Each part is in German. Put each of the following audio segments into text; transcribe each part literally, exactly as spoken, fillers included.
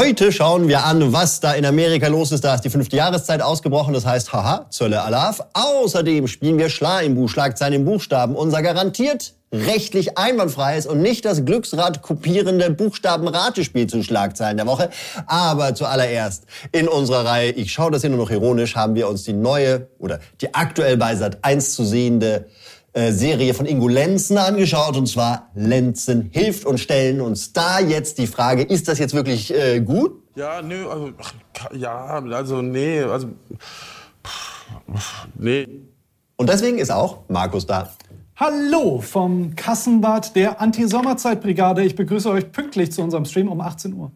Heute schauen wir an, was da in Amerika los ist. Da ist die fünfte Jahreszeit ausgebrochen. Das heißt, haha, Zölle Alaf. Außerdem spielen wir Schla im Buch, Schlagzeilen im Buchstaben. Unser garantiert rechtlich einwandfreies und nicht das Glücksrad kopierende Buchstaben-Ratespiel zu Schlagzeilen der Woche. Aber zuallererst in unserer Reihe, ich schaue das hier nur noch ironisch, haben wir uns die neue oder die aktuell bei Sat eins zu sehende äh, Serie von Ingo Lenzen angeschaut. Und zwar Lenzen hilft und stellen uns da jetzt die Frage, ist das jetzt wirklich äh, gut? Ja, nö, also, ja, also, nee, also, nee. Und deswegen ist auch Markus da. Hallo vom Kassenbad der Anti-Sommerzeit-Brigade. Ich begrüße euch pünktlich zu unserem Stream um achtzehn Uhr.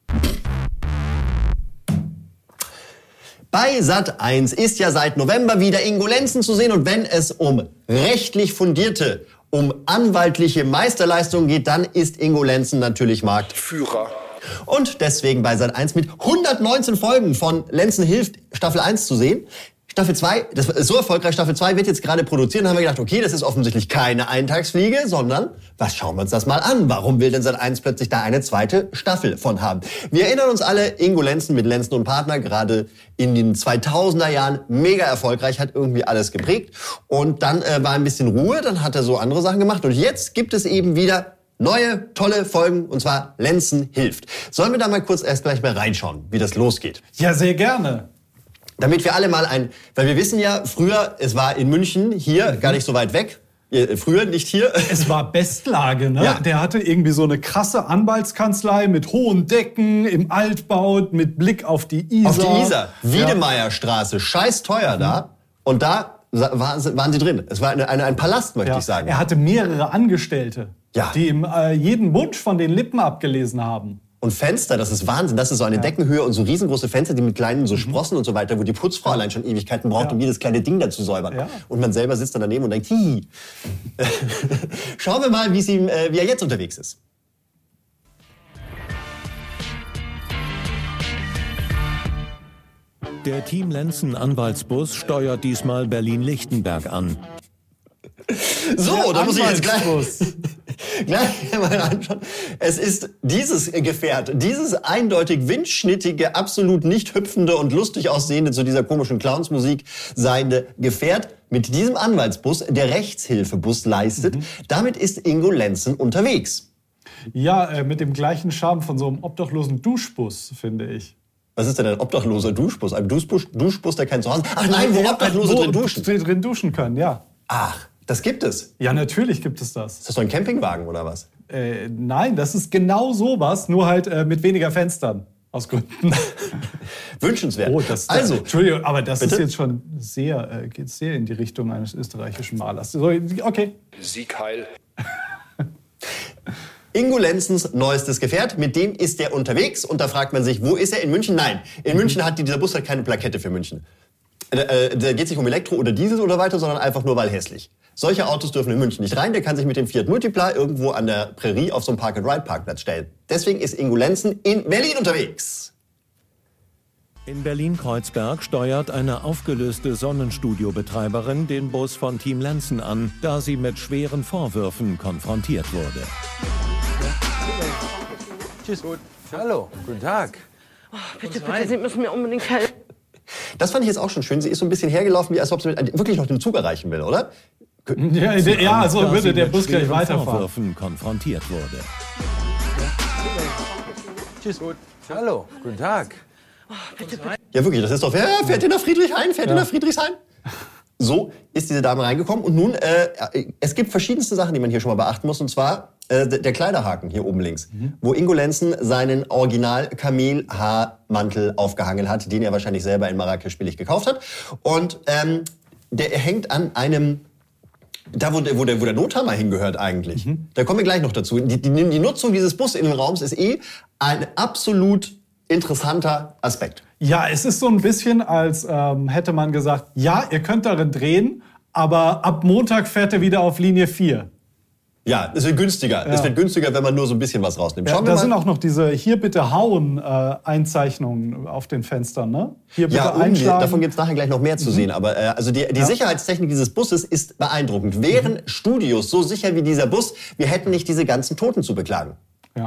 Bei Sat eins ist ja seit November wieder Ingo Lenzen zu sehen. Und wenn es um rechtlich fundierte, um anwaltliche Meisterleistungen geht, dann ist Ingo Lenzen natürlich Marktführer. Und deswegen bei Sat eins mit hundertneunzehn Folgen von Lenzen hilft Staffel eins zu sehen. Staffel zwei, das ist so erfolgreich, Staffel zwei wird jetzt gerade produziert. Dann haben wir gedacht, okay, das ist offensichtlich keine Eintagsfliege, sondern, was schauen wir uns das mal an? Warum will denn Sat eins plötzlich da eine zweite Staffel von haben? Wir erinnern uns alle, Ingo Lenzen mit Lenzen und Partner, gerade in den zweitausender Jahren, mega erfolgreich, hat irgendwie alles geprägt. Und dann äh, war ein bisschen Ruhe, dann hat er so andere Sachen gemacht. Und jetzt gibt es eben wieder neue, tolle Folgen, und zwar Lenzen hilft. Sollen wir da mal kurz erst gleich mal reinschauen, wie das losgeht? Ja, sehr gerne. Damit wir alle mal ein, weil wir wissen ja, früher, es war in München, hier, mhm. gar nicht so weit weg. Früher nicht hier. Es war Bestlage, ne? Ja. Der hatte irgendwie so eine krasse Anwaltskanzlei mit hohen Decken im Altbau, mit Blick auf die Isar. Auf die Isar. Wiedemeierstraße, scheiß teuer mhm. da. Und da waren sie drin. Es war eine, eine, ein Palast, möchte ja. ich sagen. Er hatte mehrere Angestellte, ja. die ihm äh, jeden Wunsch von den Lippen abgelesen haben. Und Fenster, das ist Wahnsinn. Das ist so eine ja. Deckenhöhe und so riesengroße Fenster, die mit kleinen so Sprossen und so weiter, wo die Putzfrau ja. allein schon Ewigkeiten braucht, ja. um jedes kleine Ding da zu säubern. Ja. Und man selber sitzt dann daneben und denkt, hi. Schauen wir mal, wie, sie, äh, wie er jetzt unterwegs ist. Der Team Lenzen Anwaltsbus steuert diesmal Berlin-Lichtenberg an. So, da muss ich jetzt gleich, gleich mal anschauen. Es ist dieses Gefährt, dieses eindeutig windschnittige, absolut nicht hüpfende und lustig aussehende, zu dieser komischen Clownsmusik seiende Gefährt mit diesem Anwaltsbus, der Rechtshilfebus leistet. Mhm. Damit ist Ingo Lenzen unterwegs. Ja, äh, mit dem gleichen Charme von so einem obdachlosen Duschbus, finde ich. Was ist denn ein obdachloser Duschbus? Ein Duschbus, Duschbus der kein Zuhause... Ach nein, wo Obdachlose drin duschen. drin duschen können, ja. Ach, das gibt es? Ja, natürlich gibt es das. Ist das so ein Campingwagen oder was? Äh, nein, das ist genau sowas, nur halt äh, mit weniger Fenstern. Aus Gründen. Wünschenswert. Oh, das, also, Entschuldigung, aber das bitte? ist jetzt schon sehr, äh, geht sehr in die Richtung eines österreichischen Malers. So, okay. Sieg heil. Ingo Lenzens neuestes Gefährt, mit dem ist er unterwegs. Und da fragt man sich, wo ist er? In München? Nein, in mhm. München hat dieser Bus halt keine Plakette für München. Da äh, geht es nicht um Elektro oder Diesel oder weiter, sondern einfach nur, weil hässlich. Solche Autos dürfen in München nicht rein. Der kann sich mit dem Fiat Multipla irgendwo an der Prärie auf so einen Park-and-Ride-Parkplatz stellen. Deswegen ist Ingo Lenzen in Berlin unterwegs. In Berlin-Kreuzberg steuert eine aufgelöste Sonnenstudio-Betreiberin den Bus von Team Lenzen an, da sie mit schweren Vorwürfen konfrontiert wurde. Tschüss. Gut. Hallo, guten Tag. Oh, bitte, bitte, Sie müssen mir unbedingt helfen. Das fand ich jetzt auch schon schön. Sie ist so ein bisschen hergelaufen, wie als ob sie wirklich noch den Zug erreichen will, oder? Ja, ja, so würde der Bus gleich weiterfahren. Vorwürfen konfrontiert wurde. Tschüss. Gut. Hallo, guten Tag. Oh, bitte, bitte. Ja, wirklich, das ist doch, ja, fährt ihr nach Friedrichshain, fährt ihr Ja. nach Friedrichshain? So ist diese Dame reingekommen. Und nun, äh, es gibt verschiedenste Sachen, die man hier schon mal beachten muss. Und zwar äh, der Kleiderhaken hier oben links, mhm. wo Ingo Lenzen seinen Original-Kamel-Haarmantel aufgehangen hat, den er wahrscheinlich selber in Marrakesch billig gekauft hat. Und ähm, der hängt an einem... Da, wo der, wo, der, wo der Nothammer hingehört eigentlich. Mhm. Da kommen wir gleich noch dazu. Die, die, die Nutzung dieses Bus-Innenraums ist eh ein absolut interessanter Aspekt. Ja, es ist so ein bisschen, als ähm, hätte man gesagt, ja, ihr könnt darin drehen, aber ab Montag fährt er wieder auf Linie vier. Ja, es wird günstiger. Ja. Es wird günstiger, wenn man nur so ein bisschen was rausnimmt. Ja, Schauen wir da mal. sind auch noch diese Hier bitte hauen äh, Einzeichnungen auf den Fenstern, ne? Hier bitte Ja, um, die, einschlagen. davon gibt es nachher gleich noch mehr zu mhm. sehen. Aber äh, also die, die Ja. Sicherheitstechnik dieses Busses ist beeindruckend. Wären mhm. Studios so sicher wie dieser Bus, wir hätten nicht diese ganzen Toten zu beklagen. Ja.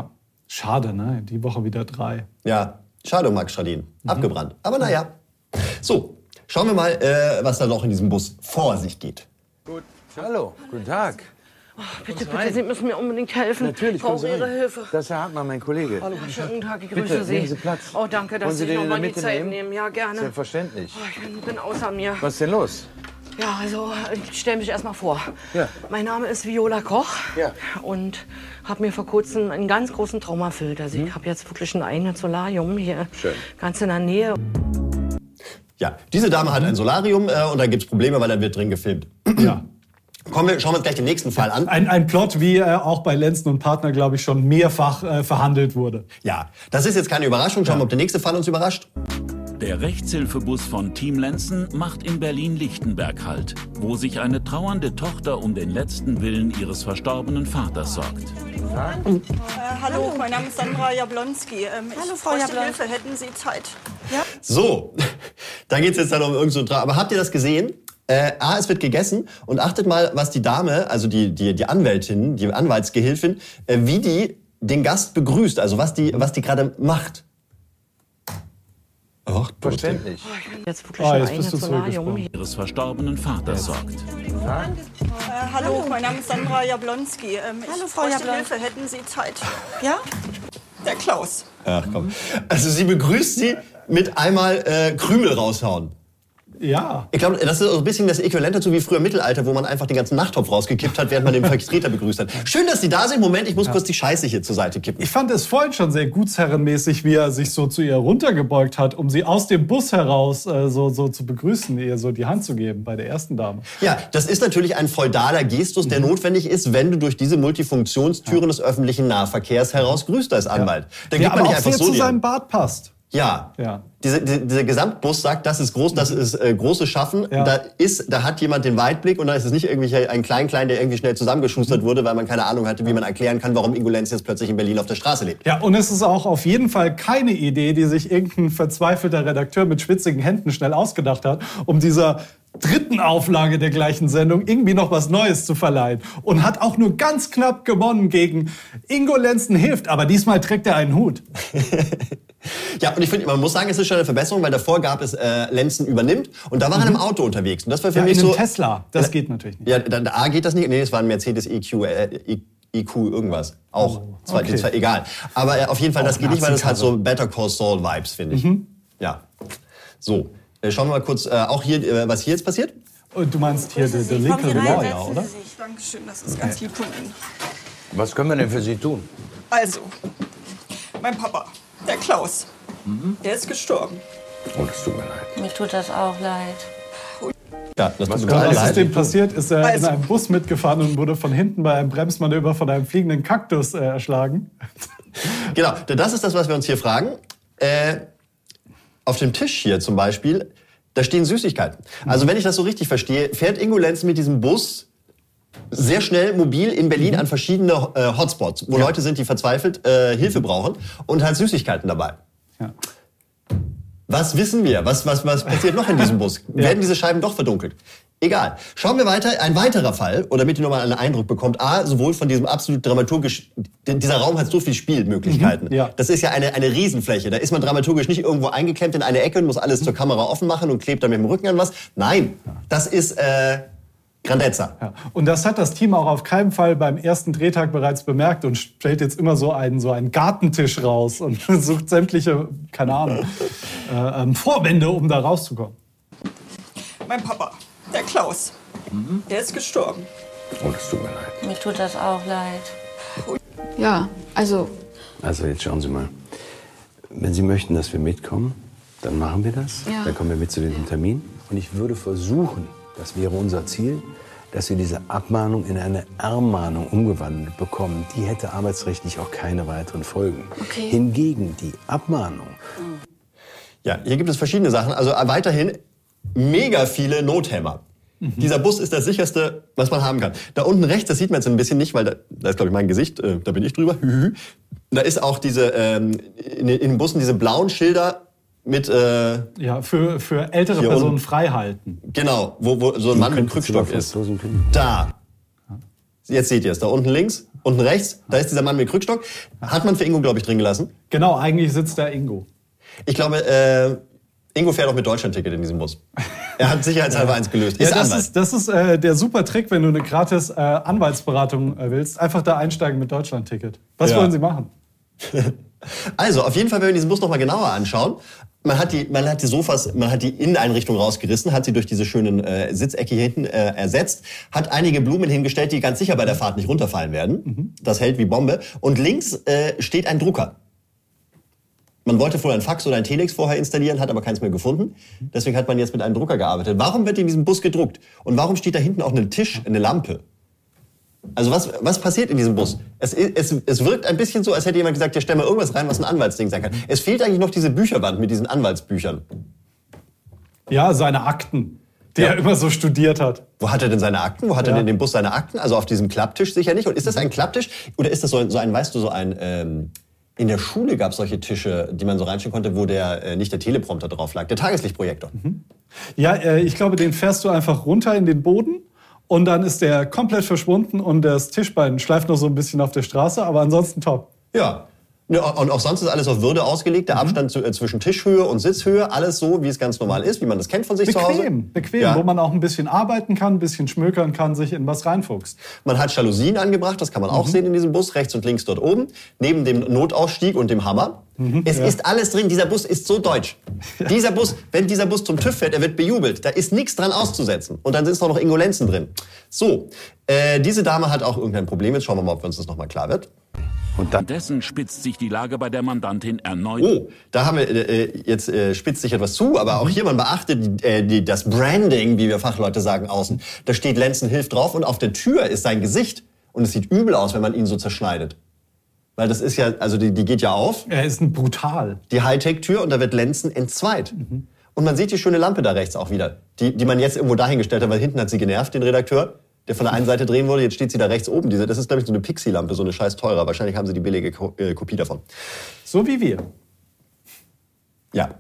Schade, ne? Die Woche wieder drei. Ja, schade um Max Schradin. Mhm. Abgebrannt. Aber naja. So, schauen wir mal, äh, was da noch in diesem Bus vor sich geht. Gut. Hallo, guten Tag. Oh, bitte, bitte, Sie müssen mir unbedingt helfen. Natürlich, ich brauche Ihre Hilfe. Das ist Herr Hartmann, mein Kollege. Hallo, ja, schönen Tag, ich grüße bitte, Sie. Nehmen Sie Platz. Oh, danke, dass Wollen Sie Sie den noch in mal der die Mitte Zeit nehmen? nehmen. Ja, gerne. Selbstverständlich. Oh, ich bin, bin außer mir. Was ist denn los? Ja, also, ich stelle mich erst mal vor. Ja. Mein Name ist Viola Koch. Ja. Und habe mir vor kurzem einen ganz großen Traum erfüllt. Also, Hm? ich habe jetzt wirklich ein eigenes Solarium hier. Schön. Ganz in der Nähe. Ja, diese Dame hat ein Solarium äh, und da gibt's Probleme, weil da wird drin gefilmt. Ja. Kommen wir, schauen wir uns gleich den nächsten Fall an. Ein, ein Plot, wie er auch bei Lenzen und Partner, glaube ich, schon mehrfach äh, verhandelt wurde. Ja, das ist jetzt keine Überraschung. Schauen wir, ob der nächste Fall uns überrascht. Der Rechtshilfebus von Team Lenzen macht in Berlin-Lichtenberg Halt, wo sich eine trauernde Tochter um den letzten Willen ihres verstorbenen Vaters sorgt. Äh, hallo, mein Name ist Sandra Jablonski. Ähm, hallo, Frau Jablonski. Hilfe, hätten Sie Zeit? Ja? So, da geht's jetzt dann um irgend so ein Tra- Aber habt ihr das gesehen? Äh, A, es wird gegessen und achtet mal, was die Dame, also die, die, die Anwältin, die Anwaltsgehilfin, äh, wie die den Gast begrüßt, also was die, was die gerade macht. Ach, Verständlich. Oh, ich bin jetzt wirklich Ah, ein jetzt bist eigenes du Solarium. zurückgesprungen. Ihres verstorbenen Vaters sorgt. Äh, hallo, mein Name ist Sandra Jablonski. Ähm, hallo, Frau Jablonski. Hilfe, hätten Sie Zeit? Ja? Der Klaus. Ach komm. Also sie begrüßt sie mit einmal äh, Krümel raushauen. Ja. Ich glaube, das ist so ein bisschen das Äquivalent dazu wie früher im Mittelalter, wo man einfach den ganzen Nachttopf rausgekippt hat, während man den Vertreter begrüßt hat. Schön, dass Sie da sind. Moment, ich muss ja. kurz die Scheiße hier zur Seite kippen. Ich fand es vorhin schon sehr gutsherrenmäßig, wie er sich so zu ihr runtergebeugt hat, um sie aus dem Bus heraus äh, so, so zu begrüßen, ihr so die Hand zu geben bei der ersten Dame. Ja, das ist natürlich ein feudaler Gestus, der mhm. notwendig ist, wenn du durch diese Multifunktionstüren ja. des öffentlichen Nahverkehrs heraus grüßt als Anwalt. Ja. Da gibt man nicht einfach so zu seinem Bart passt. Ja, ja. Diese, die, dieser Gesamtbus sagt, das ist groß, das ist äh, großes Schaffen. Ja. Da ist, da hat jemand den Weitblick und da ist es nicht irgendwie ein Klein-Klein, der irgendwie schnell zusammengeschustert wurde, weil man keine Ahnung hatte, wie man erklären kann, warum Ingo Lenz jetzt plötzlich in Berlin auf der Straße lebt. Ja, und es ist auch auf jeden Fall keine Idee, die sich irgendein verzweifelter Redakteur mit schwitzigen Händen schnell ausgedacht hat, um dieser dritten Auflage der gleichen Sendung irgendwie noch was Neues zu verleihen. Und hat auch nur ganz knapp gewonnen gegen Ingo Lenzen hilft, aber diesmal trägt er einen Hut. Ja, und ich finde, man muss sagen, es ist schon eine Verbesserung, weil davor gab es äh, Lenzen übernimmt und da war er mhm. im Auto unterwegs. Und das war für ja, mich in so. einem Tesla, das äh, geht natürlich nicht. Ja, da, da A geht das nicht. Nee, es war ein Mercedes E Q, äh, E Q irgendwas. Auch. Oh, okay. zwar, zwar egal. Aber äh, auf jeden Fall, das oh, geht nicht, weil das hat so Better Call Saul Vibes, finde ich. Mhm. Ja. So, äh, schauen wir mal kurz, äh, auch hier, äh, was hier jetzt passiert. Und du meinst hier der Lincoln Lawyer, oder? Dankeschön, das ist ganz lieb von Ihnen. Was können wir denn für Sie tun? Also, mein Papa, der Klaus, mhm. der ist gestorben. Oh, das tut mir leid. Mir tut das auch leid. Ja, das was tut mir leid. Was ist dem passiert? Ist er also in einem Bus mitgefahren und wurde von hinten bei einem Bremsmanöver von einem fliegenden Kaktus äh, erschlagen? Genau, das ist das, was wir uns hier fragen. Äh, auf dem Tisch hier zum Beispiel, da stehen Süßigkeiten. Also wenn ich das so richtig verstehe, fährt Ingo Lenz mit diesem Bus sehr schnell mobil in Berlin mhm. an verschiedene äh, Hotspots, wo ja. Leute sind, die verzweifelt äh, Hilfe brauchen und hat Süßigkeiten dabei. Ja. Was wissen wir? Was, was, was passiert noch in diesem Bus? Ja. Werden diese Scheiben doch verdunkelt? Egal. Schauen wir weiter. Ein weiterer Fall, oder damit ihr nochmal einen Eindruck bekommt. A, sowohl von diesem absolut dramaturgisch, dieser Raum hat so viel Spielmöglichkeiten. Mhm, ja. Das ist ja eine, eine Riesenfläche. Da ist man dramaturgisch nicht irgendwo eingeklemmt in eine Ecke und muss alles mhm. zur Kamera offen machen und klebt dann mit dem Rücken an was. Nein, das ist äh, Grandezza. Ja. Und das hat das Team auch auf keinen Fall beim ersten Drehtag bereits bemerkt und stellt jetzt immer so einen, so einen Gartentisch raus und sucht sämtliche, keine Ahnung, äh, ähm, Vorwände, um da rauszukommen. Mein Papa, der Klaus, mhm. der ist gestorben. Oh, das tut mir leid. Mir tut das auch leid. Ja, also... Also jetzt schauen Sie mal. Wenn Sie möchten, dass wir mitkommen, dann machen wir das. Ja. Dann kommen wir mit zu diesem Termin. Und ich würde versuchen, das wäre unser Ziel, dass wir diese Abmahnung in eine Ermahnung umgewandelt bekommen. Die hätte arbeitsrechtlich auch keine weiteren Folgen. Okay. Hingegen die Abmahnung. Ja, hier gibt es verschiedene Sachen. Also weiterhin mega viele Nothämmer. Mhm. Dieser Bus ist das sicherste, was man haben kann. Da unten rechts, das sieht man jetzt ein bisschen nicht, weil da, da ist, glaube ich, mein Gesicht, äh, da bin ich drüber. Da ist auch diese, ähm, in, in den Bussen diese blauen Schilder mit... Äh, ja, für, für ältere Personen frei halten. Genau, wo, wo so ein Mann mit Krückstock ist. Da. Jetzt seht ihr es, da unten links, unten rechts, da ist dieser Mann mit Krückstock. Hat man für Ingo, glaube ich, drin gelassen. Genau, eigentlich sitzt da Ingo. Ich glaube, äh, Ingo fährt auch mit Deutschlandticket in diesem Bus. Er hat sicherheitshalber eins gelöst. Ist ja, das Anwalt. ist, das ist äh, der super Trick, wenn du eine gratis äh, Anwaltsberatung äh, willst. Einfach da einsteigen mit Deutschlandticket. Was Ja. wollen Sie machen? Also, auf jeden Fall, wenn wir diesen Bus nochmal genauer anschauen, man hat die, man hat die Sofas, man hat die Inneneinrichtung rausgerissen, hat sie durch diese schönen äh, Sitzecke hier hinten äh, ersetzt, hat einige Blumen hingestellt, die ganz sicher bei der Fahrt nicht runterfallen werden. Mhm. Das hält wie Bombe. Und links äh, steht ein Drucker. Man wollte vorher ein Fax oder ein Telex vorher installieren, hat aber keins mehr gefunden. Deswegen hat man jetzt mit einem Drucker gearbeitet. Warum wird in diesem Bus gedruckt? Und warum steht da hinten auch ein Tisch, eine Lampe? Also was, was passiert in diesem Bus? Es, es, es wirkt ein bisschen so, als hätte jemand gesagt, ja, stell mal irgendwas rein, was ein Anwaltsding sein kann. Es fehlt eigentlich noch diese Bücherwand mit diesen Anwaltsbüchern. Ja, seine Akten, die ja. er immer so studiert hat. Wo hat er denn seine Akten? Wo hat ja. er denn in dem Bus seine Akten? Also auf diesem Klapptisch sicher nicht. Und ist das ein Klapptisch? Oder ist das so ein, so ein weißt du, so ein... Ähm, in der Schule gab es solche Tische, die man so reinstellen konnte, wo der äh, nicht der Teleprompter drauf lag, der Tageslichtprojektor. Mhm. Ja, äh, ich glaube, den fährst du einfach runter in den Boden. Und dann ist der komplett verschwunden und das Tischbein schleift noch so ein bisschen auf der Straße, aber ansonsten top. Ja. Und auch sonst ist alles auf Würde ausgelegt. Der Abstand zu, äh, zwischen Tischhöhe und Sitzhöhe, alles so, wie es ganz normal ist, wie man das kennt von sich bequem, zu Hause. Bequem, bequem, ja. wo man auch ein bisschen arbeiten kann, ein bisschen schmökern kann, sich in was reinfuchst. Man hat Jalousien angebracht, das kann man auch mhm. sehen in diesem Bus, rechts und links dort oben, neben dem Notausstieg und dem Hammer. Mhm, es ja. ist alles drin, dieser Bus ist so deutsch. Ja. Dieser Bus, wenn dieser Bus zum TÜV fährt, er wird bejubelt. Da ist nichts dran auszusetzen. Und dann ist auch noch Ingo Lenzen drin. So, äh, diese Dame hat auch irgendein Problem. Jetzt schauen wir mal, ob uns das nochmal klar wird. Und dessen spitzt sich die Lage bei der Mandantin erneut. Oh, da haben wir äh, jetzt äh, spitzt sich etwas zu, aber auch hier, man beachtet äh, die, das Branding, wie wir Fachleute sagen, außen. Da steht Lenzen hilft drauf und auf der Tür ist sein Gesicht. Und es sieht übel aus, wenn man ihn so zerschneidet. Weil das ist ja, also die, die geht ja auf. Er ist ein brutal. Die Hightech-Tür und da wird Lenzen entzweit. Mhm. Und man sieht die schöne Lampe da rechts auch wieder, die, die man jetzt irgendwo dahingestellt hat, weil hinten hat sie genervt, den Redakteur, der von der einen Seite drehen wollte, jetzt steht sie da rechts oben. Diese, das ist, glaube ich, so eine Pixie-Lampe, so eine scheiß teurer. Wahrscheinlich haben sie die billige Ko- äh, Kopie davon. So wie wir. Ja.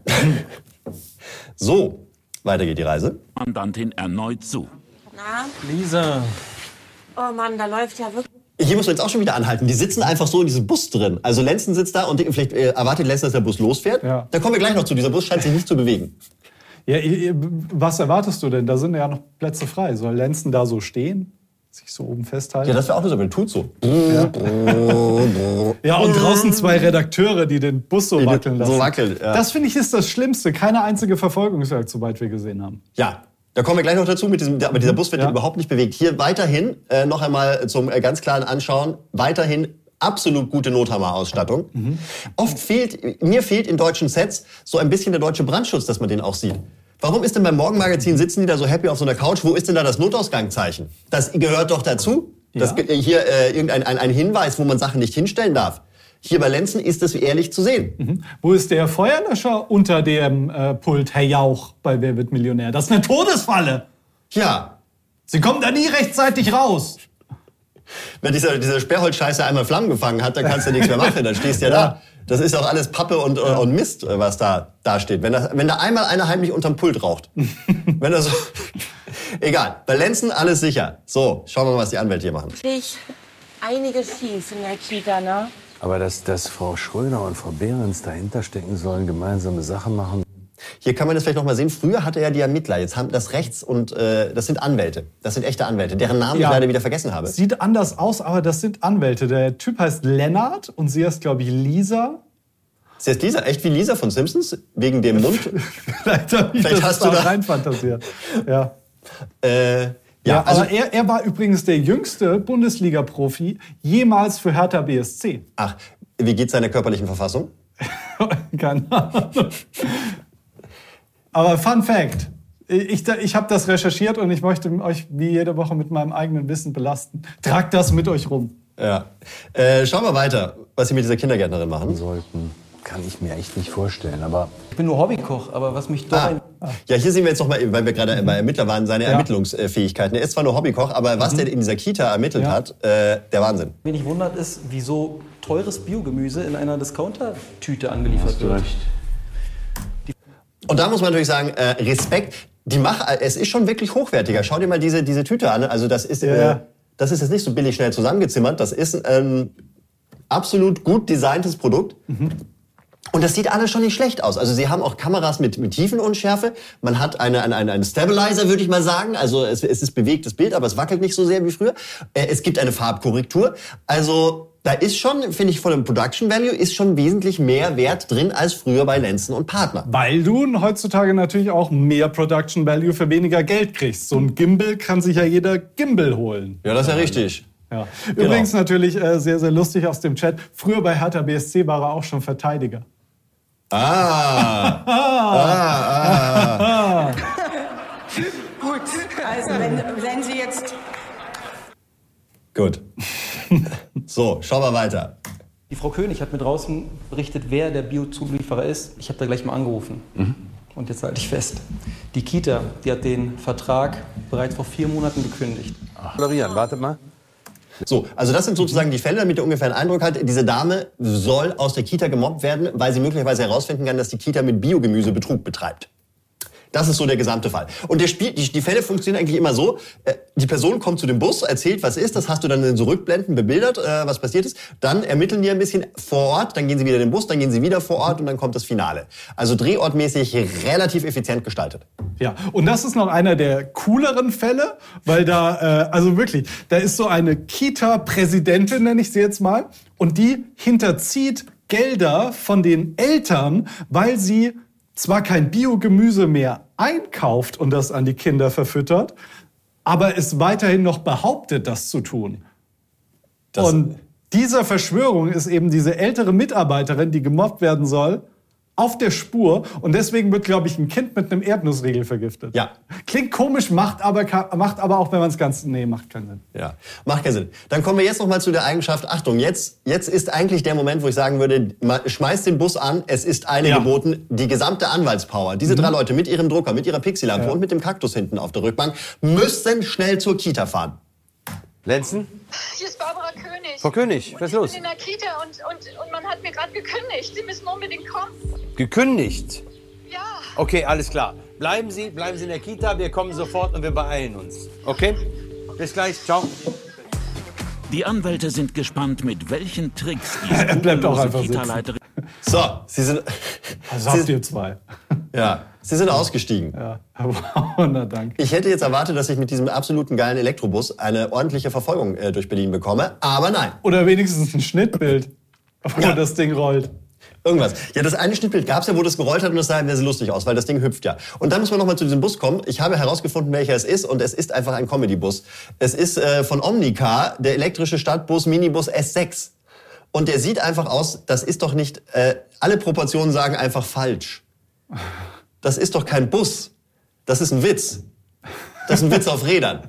So, weiter geht die Reise. Mandantin erneut zu. Na? Lisa. Oh Mann, da läuft ja wirklich... Hier muss man jetzt auch schon wieder anhalten. Die sitzen einfach so in diesem Bus drin. Also Lenzen sitzt da und vielleicht äh, erwartet Lenzen, dass der Bus losfährt. Ja. Da kommen wir gleich noch zu. Dieser Bus scheint sich nicht zu bewegen. Ja, was erwartest du denn? Da sind ja noch Plätze frei. Soll Lenzen da so stehen? Sich so oben festhalten? Ja, das wäre auch nur so, aber tut so. Ja. Ja, und draußen zwei Redakteure, die den Bus so wackeln lassen. So wackeln, ja. Das, finde ich, ist das Schlimmste. Keine einzige Verfolgungsjagd, soweit wir gesehen haben. Ja. Da kommen wir gleich noch dazu, mit diesem, aber dieser Bus wird ja überhaupt nicht bewegt. Hier weiterhin, äh, noch einmal zum äh, ganz klaren Anschauen, weiterhin absolut gute Nothammer-Ausstattung. Mhm. Oft fehlt, mir fehlt in deutschen Sets so ein bisschen der deutsche Brandschutz, dass man den auch sieht. Warum ist denn beim Morgenmagazin, sitzen die da so happy auf so einer Couch, wo ist denn da das Notausgangzeichen? Das gehört doch dazu. Ja. Das, äh, hier äh, irgendein ein, ein Hinweis, wo man Sachen nicht hinstellen darf. Hier bei Lenzen ist es ehrlich zu sehen. Mhm. Wo ist der Feuerlöscher unter dem äh, Pult, Herr Jauch, bei Wer wird Millionär? Das ist eine Todesfalle. Ja. Sie kommen da nie rechtzeitig raus. Wenn dieser, dieser Sperrholzscheiße einmal Flammen gefangen hat, dann kannst du nichts mehr machen. Dann stehst du ja, ja da. Das ist auch alles Pappe und, ja. und Mist, was da, da steht. Wenn, das, wenn da einmal einer heimlich unterm Pult raucht. Wenn er so... Egal. Bei Lenzen alles sicher. So, schauen wir mal, was die Anwälte hier machen. Ich einiges schief in der Kita, ne? Aber dass, dass Frau Schröder und Frau Behrens dahinter stecken sollen, gemeinsame Sachen machen. Hier kann man das vielleicht noch mal sehen. Früher hatte ja die Ermittler, jetzt haben das Rechts und äh, das sind Anwälte. Das sind echte Anwälte, deren Namen ja. ich leider wieder vergessen habe. Sieht anders aus, aber das sind Anwälte. Der Typ heißt Lennart und sie heißt, glaube ich, Lisa. Sie heißt Lisa? Echt wie Lisa von Simpsons? Wegen dem Mund? vielleicht hab ich vielleicht das hast du da reinfantasiert. Ja. äh, ja, ja, also aber er, er war übrigens der jüngste Bundesliga-Profi jemals für Hertha B S C. Ach, wie geht's seiner körperlichen Verfassung? Keine Ahnung. Aber Fun Fact, ich, ich habe das recherchiert und ich möchte euch wie jede Woche mit meinem eigenen Wissen belasten. Tragt das mit euch rum. Ja. Äh, schauen wir weiter, was Sie mit dieser Kindergärtnerin machen sollten. Kann ich mir echt nicht vorstellen, aber... Ich bin nur Hobbykoch, aber was mich doch... Ah. Ja, hier sehen wir jetzt noch mal, weil wir gerade bei Ermittler waren, seine ja. Ermittlungsfähigkeiten. Er ist zwar nur Hobbykoch, aber was mhm. der in dieser Kita ermittelt ja. hat, äh, der Wahnsinn. Wen mich wundert ist, wieso teures Biogemüse in einer Discounter-Tüte angeliefert wird. Und da muss man natürlich sagen, äh, Respekt. Die Mach, es ist schon wirklich hochwertiger. Schau dir mal diese, diese Tüte an. Also das ist... Ja. Äh, das ist jetzt nicht so billig schnell zusammengezimmert. Das ist ein absolut gut designtes Produkt. Mhm. Und das sieht alles schon nicht schlecht aus. Also sie haben auch Kameras mit, mit Tiefenunschärfe. Man hat eine, eine, eine, einen Stabilizer, würde ich mal sagen. Also es, es ist bewegtes Bild, aber es wackelt nicht so sehr wie früher. Es gibt eine Farbkorrektur. Also da ist schon, finde ich, von dem Production Value ist schon wesentlich mehr Wert drin als früher bei Lenzen und Partner. Weil du heutzutage natürlich auch mehr Production Value für weniger Geld kriegst. So ein Gimbal kann sich ja jeder Gimbal holen. Ja, das ist ja richtig. Ja. Übrigens genau. natürlich äh, sehr, sehr lustig aus dem Chat. Früher bei Hertha B S C war er auch schon Verteidiger. Ah. ah, ah. Gut, also wenn, wenn Sie jetzt... Gut. So, schauen wir weiter. Die Frau König hat mir draußen berichtet, wer der Biozulieferer ist. Ich habe da gleich mal angerufen. Mhm. Und jetzt halte ich fest. Die Kita, die hat den Vertrag bereits vor vier Monaten gekündigt. Florian, warte mal. So, also das sind sozusagen die Fälle, damit ihr ungefähr einen Eindruck habt. Diese Dame soll aus der Kita gemobbt werden, weil sie möglicherweise herausfinden kann, dass die Kita mit Biogemüse Betrug betreibt. Das ist so der gesamte Fall. Und der Spiel, die, die Fälle funktionieren eigentlich immer so, äh, die Person kommt zu dem Bus, erzählt, was ist, das hast du dann in so Rückblenden bebildert, äh, was passiert ist. Dann ermitteln die ein bisschen vor Ort, dann gehen sie wieder in den Bus, dann gehen sie wieder vor Ort und dann kommt das Finale. Also drehortmäßig relativ effizient gestaltet. Ja, und das ist noch einer der cooleren Fälle, weil da, äh, also wirklich, da ist so eine Kita-Präsidentin, nenne ich sie jetzt mal, und die hinterzieht Gelder von den Eltern, weil sie zwar kein Biogemüse mehr einkauft und das an die Kinder verfüttert, aber es weiterhin noch behauptet, das zu tun. Das und dieser Verschwörung ist eben diese ältere Mitarbeiterin, die gemobbt werden soll, auf der Spur. Und deswegen wird, glaube ich, ein Kind mit einem Erdnussriegel vergiftet. Ja. Klingt komisch, macht aber, macht aber auch, wenn man es ganz... Nee, macht keinen Sinn. Ja, macht keinen Sinn. Dann kommen wir jetzt noch mal zu der Eigenschaft. Achtung, jetzt, jetzt ist eigentlich der Moment, wo ich sagen würde, schmeißt den Bus an, es ist eine ja. geboten. Die gesamte Anwaltspower, diese mhm. drei Leute mit ihrem Drucker, mit ihrer Pixie-Lampe ja. und mit dem Kaktus hinten auf der Rückbank, müssen schnell zur Kita fahren. Lenzen? Hier ist Barbara König. Frau König, was ist los? Ich bin in der Kita und, und, und man hat mir gerade gekündigt. Sie müssen unbedingt kommen. Gekündigt? Ja. Okay, alles klar. Bleiben Sie, bleiben Sie in der Kita, wir kommen sofort und wir beeilen uns. Okay? Bis gleich, ciao. Die Anwälte sind gespannt, mit welchen Tricks die er bleibt auch einfach Kita-Leiterin... So, Sie sind... Also habt ihr zwei. Ja, Sie sind ausgestiegen. Ja, wow, Dank. Ich hätte jetzt erwartet, dass ich mit diesem absoluten geilen Elektrobus eine ordentliche Verfolgung äh, durch Berlin bekomme, aber nein. Oder wenigstens ein Schnittbild, wo ja. das Ding rollt. Irgendwas. Ja, das eine Schnittbild gab's ja, wo das gerollt hat und das sah sehr lustig aus, weil das Ding hüpft ja. Und dann muss man noch mal zu diesem Bus kommen. Ich habe herausgefunden, welcher es ist und es ist einfach ein Comedy-Bus. Es ist äh, von Omnicar, der elektrische Stadtbus Minibus S sechs. Und der sieht einfach aus, das ist doch nicht, äh, alle Proportionen sagen einfach falsch. Das ist doch kein Bus. Das ist ein Witz. Das ist ein Witz auf Rädern.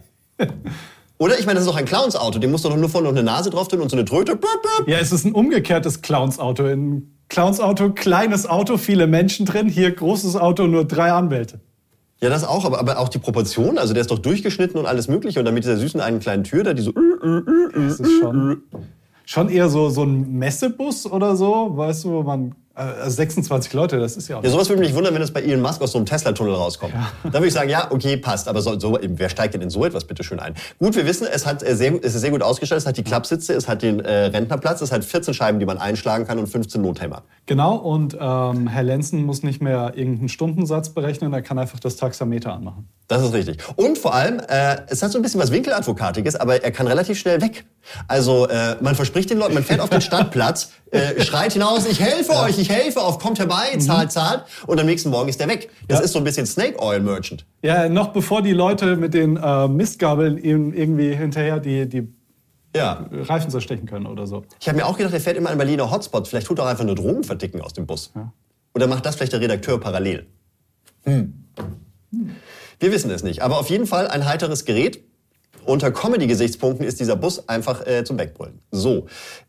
Oder? Ich meine, das ist doch ein Clowns-Auto. Dem musst du doch nur vorne noch eine Nase drauf tun und so eine Tröte. Ja, es ist ein umgekehrtes Clowns-Auto. Ein Clowns-Auto, kleines Auto, viele Menschen drin. Hier großes Auto, nur drei Anwälte. Ja, das auch, aber, aber auch die Proportion. Also der ist doch durchgeschnitten und alles Mögliche. Und dann mit dieser süßen einen kleinen Tür da, die so... Das ist schon, schon eher so, so ein Messebus oder so, weißt du, wo man... Also sechsundzwanzig Leute, das ist ja auch... Ja, sowas würde mich nicht wundern, wenn das bei Elon Musk aus so einem Tesla-Tunnel rauskommt. Ja. Dann würde ich sagen, ja, okay, passt. Aber so, so, wer steigt denn in so etwas bitte schön ein? Gut, wir wissen, es, hat sehr, es ist sehr gut ausgestattet. Es hat die Klappsitze, es hat den äh, Rentnerplatz, es hat vierzehn Scheiben, die man einschlagen kann und fünfzehn Nothämmer. Genau, und ähm, Herr Lenzen muss nicht mehr irgendeinen Stundensatz berechnen, er kann einfach das Taxameter anmachen. Das ist richtig. Und vor allem, äh, es hat so ein bisschen was Winkeladvokatiges, aber er kann relativ schnell weg. Also äh, man verspricht den Leuten, man fährt auf den Stadtplatz, äh, schreit hinaus, ich helfe ja. euch, ich helfe auf, kommt herbei, zahlt, mhm. zahlt und am nächsten Morgen ist der weg. Das ja. ist so ein bisschen Snake Oil Merchant. Ja, noch bevor die Leute mit den äh, Mistgabeln ihm irgendwie hinterher die, die ja. Reifen zerstechen können oder so. Ich habe mir auch gedacht, er fährt immer an Berliner Hotspots. Vielleicht tut er auch einfach nur Drogen verticken aus dem Bus. Ja. Oder macht das vielleicht der Redakteur parallel. Hm. Hm. Wir wissen es nicht. Aber auf jeden Fall ein heiteres Gerät. Unter Comedy-Gesichtspunkten ist dieser Bus einfach äh, zum Wegbrüllen. So.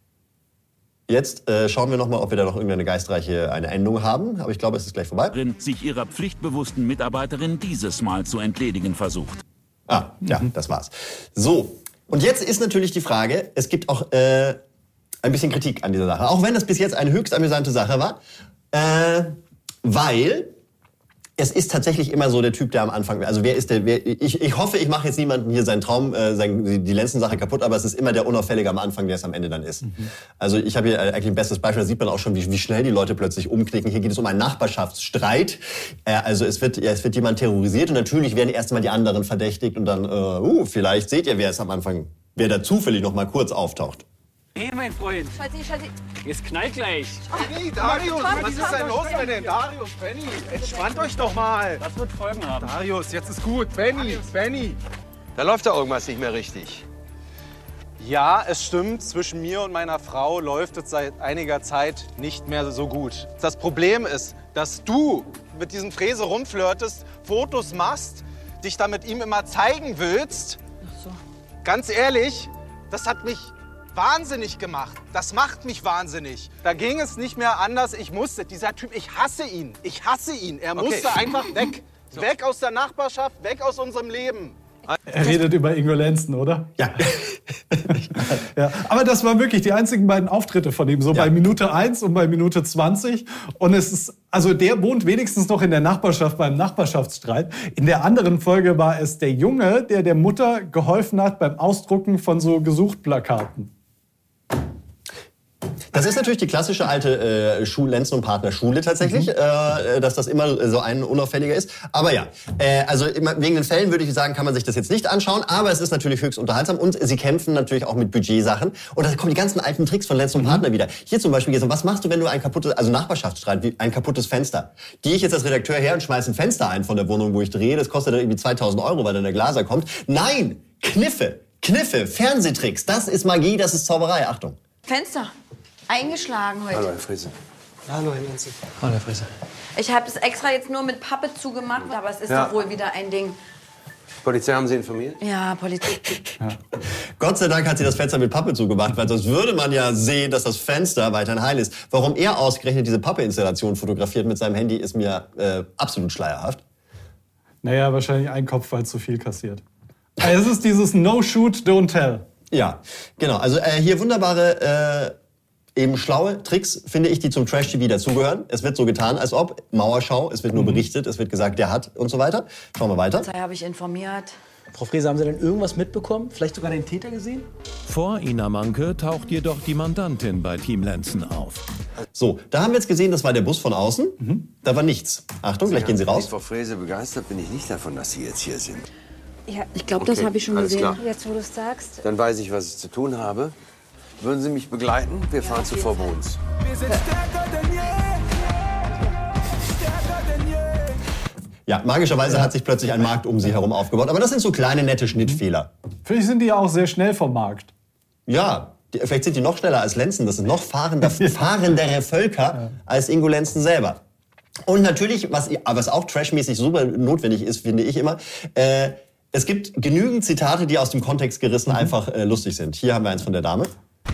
Jetzt äh, schauen wir noch mal, ob wir da noch irgendeine geistreiche eine Endung haben. Aber ich glaube, es ist gleich vorbei. Sich ihrer pflichtbewussten Mitarbeiterin dieses Mal zu entledigen versucht. Ah, ja, mhm. das war's. So. Und jetzt ist natürlich die Frage, es gibt auch äh, ein bisschen Kritik an dieser Sache. Auch wenn das bis jetzt eine höchst amüsante Sache war. Äh, weil Es ist tatsächlich immer so der Typ, der am Anfang, also wer ist der, wer, ich, ich hoffe, ich mache jetzt niemanden hier seinen Traum, äh, sein, die Lenzen-Sache kaputt, aber es ist immer der Unauffällige am Anfang, der es am Ende dann ist. Mhm. Also ich habe hier eigentlich ein bestes Beispiel, da sieht man auch schon, wie, wie schnell die Leute plötzlich umknicken. Hier geht es um einen Nachbarschaftsstreit, äh, also es wird, ja, es wird jemand terrorisiert und natürlich werden erst mal die anderen verdächtigt und dann, äh, uh, vielleicht seht ihr, wer es am Anfang, wer da zufällig noch mal kurz auftaucht. Hey, mein Freund. Schatzi, Schatzi. Jetzt knallt gleich. Hey, Darius, was ist denn los mit denn? Darius, Benny, entspannt euch doch mal. Das wird Folgen haben. Darius, jetzt ist gut. Benny, Benny. Da läuft ja irgendwas nicht mehr richtig. Ja, es stimmt, zwischen mir und meiner Frau läuft es seit einiger Zeit nicht mehr so gut. Das Problem ist, dass du mit diesem Fräse rumflirtest, Fotos machst, dich da mit ihm immer zeigen willst. Ach so. Ganz ehrlich, das hat mich wahnsinnig gemacht. Das macht mich wahnsinnig. Da ging es nicht mehr anders. Ich musste, dieser Typ, ich hasse ihn. Ich hasse ihn. Er Okay. musste einfach weg. So. Weg aus der Nachbarschaft, weg aus unserem Leben. Er redet über Ingo Lenzen, oder? Ja. Ja. Aber das waren wirklich die einzigen beiden Auftritte von ihm, so ja. bei Minute eins und bei Minute zwanzig. Und es ist, also der wohnt wenigstens noch in der Nachbarschaft beim Nachbarschaftsstreit. In der anderen Folge war es der Junge, der der Mutter geholfen hat beim Ausdrucken von so Gesuchtplakaten. Das ist natürlich die klassische alte äh, Schul Lenzen und Partner Schule tatsächlich, mhm. äh, dass das immer so ein unauffälliger ist. Aber ja, äh, also immer, wegen den Fällen würde ich sagen, kann man sich das jetzt nicht anschauen. Aber es ist natürlich höchst unterhaltsam und sie kämpfen natürlich auch mit Budgetsachen. Und da kommen die ganzen alten Tricks von Lenzen und Partner mhm. wieder. Hier zum Beispiel, was machst du, wenn du ein kaputtes, also Nachbarschaftsstreit, wie ein kaputtes Fenster? Gehe ich jetzt als Redakteur her und schmeiße ein Fenster ein von der Wohnung, wo ich drehe? Das kostet dann irgendwie zweitausend Euro, weil dann der Glaser kommt. Nein, Kniffe, Kniffe, Fernsehtricks, das ist Magie, das ist Zauberei. Achtung. Fenster. Eingeschlagen heute. Hallo, Herr Fräse. Hallo, Herr Lenzen. Hallo, Herr Fräse. Ich habe es extra jetzt nur mit Pappe zugemacht, aber es ist Ja. doch wohl wieder ein Ding. Polizei haben Sie informiert? Ja, Polizei. Ja. Gott sei Dank hat sie das Fenster mit Pappe zugemacht, weil sonst würde man ja sehen, dass das Fenster weiterhin heil ist. Warum er ausgerechnet diese Pappe-Installation fotografiert mit seinem Handy, ist mir äh, absolut schleierhaft. Naja, wahrscheinlich ein Kopf, weil zu viel kassiert. Also es ist dieses No-Shoot, Don't Tell. Ja, genau. Also äh, hier wunderbare, äh, eben schlaue Tricks, finde ich, die zum Trash-T V dazugehören. Es wird so getan, als ob Mauerschau, es wird nur berichtet, es wird gesagt, der hat und so weiter. Schauen wir weiter. Polizei habe ich informiert. Frau Fräse, haben Sie denn irgendwas mitbekommen? Vielleicht sogar den Täter gesehen? Vor Ina Manke taucht jedoch die Mandantin bei Team Lenzen auf. So, da haben wir jetzt gesehen, das war der Bus von außen. Mhm. Da war nichts. Achtung, gleich gehen Sie raus. Frau Fräse, begeistert bin ich nicht davon, dass Sie jetzt hier sind. Ja, ich glaube, das Okay, habe ich schon alles gesehen. klar. Jetzt, wo du es sagst. Dann weiß ich, was ich zu tun habe. Würden Sie mich begleiten? Wir fahren zu Frau Bruns. Wir sind stärker denn je. Stärker denn je. Ja, magischerweise Ja. hat sich plötzlich ein Markt um sie herum aufgebaut. Aber das sind so kleine, nette Schnittfehler. Vielleicht sind die ja auch sehr schnell vom Markt. Ja, die, vielleicht sind die noch schneller als Lenzen. Das sind noch fahrender, fahrendere Völker als Ingo Lenzen selber. Und natürlich, was, was auch trashmäßig super notwendig ist, finde ich immer, äh, es gibt genügend Zitate, die aus dem Kontext gerissen mhm. einfach äh, lustig sind. Hier haben wir eins von der Dame.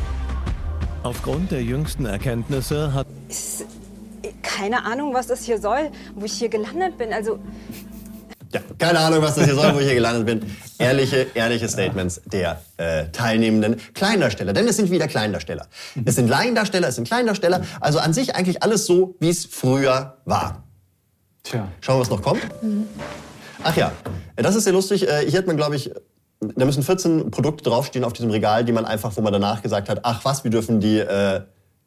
Aufgrund der jüngsten Erkenntnisse hat... Ist, keine Ahnung, was das hier soll, wo ich hier gelandet bin. Also Ja, keine Ahnung, was das hier soll, wo ich hier gelandet bin. Ehrliche, ehrliche Statements der äh, teilnehmenden Kleindarsteller. Denn es sind wieder Kleindarsteller. Es sind Laiendarsteller, es sind Kleindarsteller. Also an sich eigentlich alles so, wie es früher war. Tja. Schauen wir, was noch kommt. Ach ja, das ist sehr lustig. Äh, Hier hat man, glaube ich, da müssen vierzehn Produkte draufstehen auf diesem Regal, die man einfach, wo man danach gesagt hat, ach was, wir dürfen die... Äh,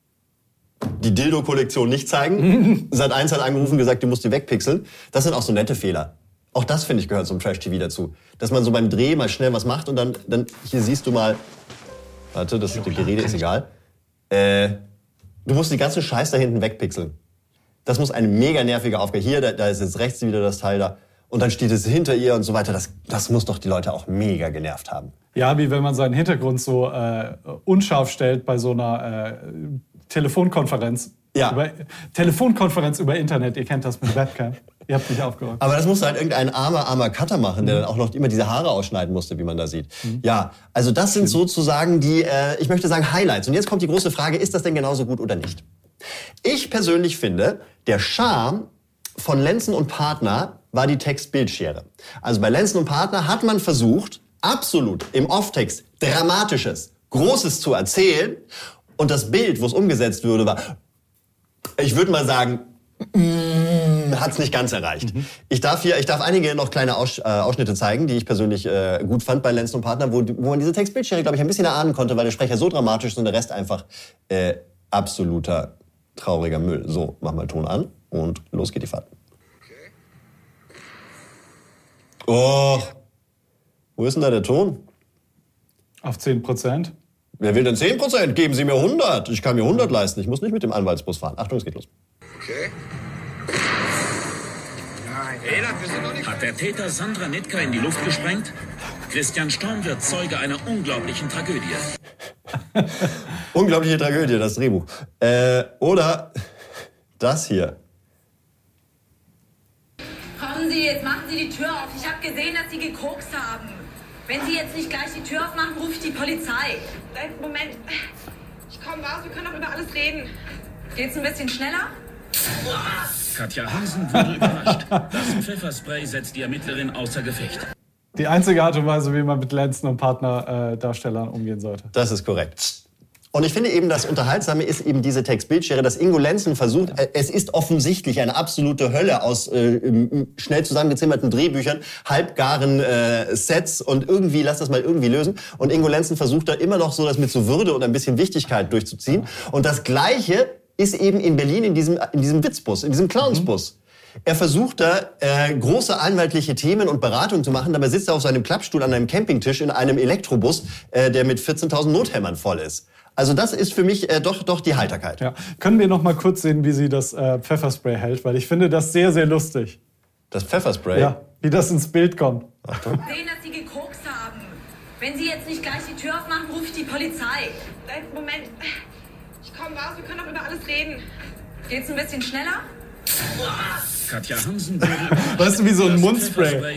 die Dildo-Kollektion nicht zeigen. Sat eins hat angerufen und gesagt, du musst die wegpixeln. Das sind auch so nette Fehler. Auch das, finde ich, gehört zum Trash-T V dazu. Dass man so beim Dreh mal schnell was macht und dann, dann hier siehst du mal... Warte, das Gerede ist egal. Äh, du musst die ganzen Scheiß da hinten wegpixeln. Das muss eine mega nervige Aufgabe. Hier, da, da ist jetzt rechts wieder das Teil da. Und dann steht es hinter ihr und so weiter. Das, das muss doch die Leute auch mega genervt haben. Ja, wie wenn man seinen Hintergrund so äh, unscharf stellt bei so einer äh, Telefonkonferenz. Ja. Über, Telefonkonferenz über Internet, ihr kennt das mit Webcam. Ihr habt nicht aufgeräumt. Aber das musste halt irgendein armer, armer Cutter machen, der dann auch noch immer diese Haare ausschneiden musste, wie man da sieht. Mhm. Ja, also das sind sozusagen die, äh, ich möchte sagen, Highlights. Und jetzt kommt die große Frage, ist das denn genauso gut oder nicht? Ich persönlich finde, der Charme von Lenzen und Partner war die Text-Bild-Schere. Also bei Lenzen und Partner hat man versucht, absolut im Off-Text Dramatisches, Großes zu erzählen. Und das Bild, wo es umgesetzt würde, war, ich würde mal sagen, mm, ähm, hat es nicht ganz erreicht. Mhm. Ich darf hier, ich darf einige noch kleine Aus, äh, Ausschnitte zeigen, die ich persönlich äh, gut fand bei Lenzen und Partner, wo, wo man diese Textbildschere, glaube ich, ein bisschen erahnen konnte, weil der Sprecher so dramatisch ist und der Rest einfach äh, absoluter trauriger Müll. So, mach mal Ton an und los geht die Fahrt. Oh, wo ist denn da der Ton? Auf zehn Prozent. Wer will denn zehn Prozent? Geben Sie mir hundert. Ich kann mir hundert leisten. Ich muss nicht mit dem Anwaltsbus fahren. Achtung, es geht los. Okay. Hat der Täter Sandra Nitka in die Luft gesprengt? Christian Storm wird Zeuge einer unglaublichen Tragödie. Unglaubliche Tragödie, das Drehbuch. Äh, oder das hier. Kommen Sie, jetzt machen Sie die Tür auf. Ich habe gesehen, dass Sie gekokst haben. Wenn Sie jetzt nicht gleich die Tür aufmachen, rufe ich die Polizei. Äh, Moment. Ich komme raus, wir können doch über alles reden. Geht's ein bisschen schneller? Katja Hansen wurde überrascht. Das Pfefferspray setzt die Ermittlerin außer Gefecht. Die einzige Art und Weise, wie man mit Lenzen und Partnerdarstellern äh, umgehen sollte. Das ist korrekt. Und ich finde eben, das Unterhaltsame ist eben diese Textbildschere, dass Ingo Lenzen versucht, äh, es ist offensichtlich eine absolute Hölle aus äh, schnell zusammengezimmerten Drehbüchern, halbgaren äh, Sets und irgendwie, lass das mal irgendwie lösen. Und Ingo Lenzen versucht da immer noch so, das mit so Würde und ein bisschen Wichtigkeit durchzuziehen. Und das Gleiche ist eben in Berlin in diesem, in diesem Witzbus, in diesem Clownsbus. Mhm. Er versucht da äh, große anwaltliche Themen und Beratungen zu machen, dabei sitzt er auf seinem Klappstuhl an einem Campingtisch in einem Elektrobus, äh, der mit vierzehntausend Nothämmern voll ist. Also das ist für mich äh, doch, doch die Heiterkeit. Ja. Können wir noch mal kurz sehen, wie sie das äh, Pfefferspray hält? Weil ich finde das sehr, sehr lustig. Das Pfefferspray? Ja, wie das ins Bild kommt. Achtung. Sehen, dass Sie gekokst haben. Wenn Sie jetzt nicht gleich die Tür aufmachen, rufe ich die Polizei. Äh, Moment. Ich komme raus, wir können doch über alles reden. Geht's ein bisschen schneller? Katja Hansen wurde weißt du, wie so ein Mundspray.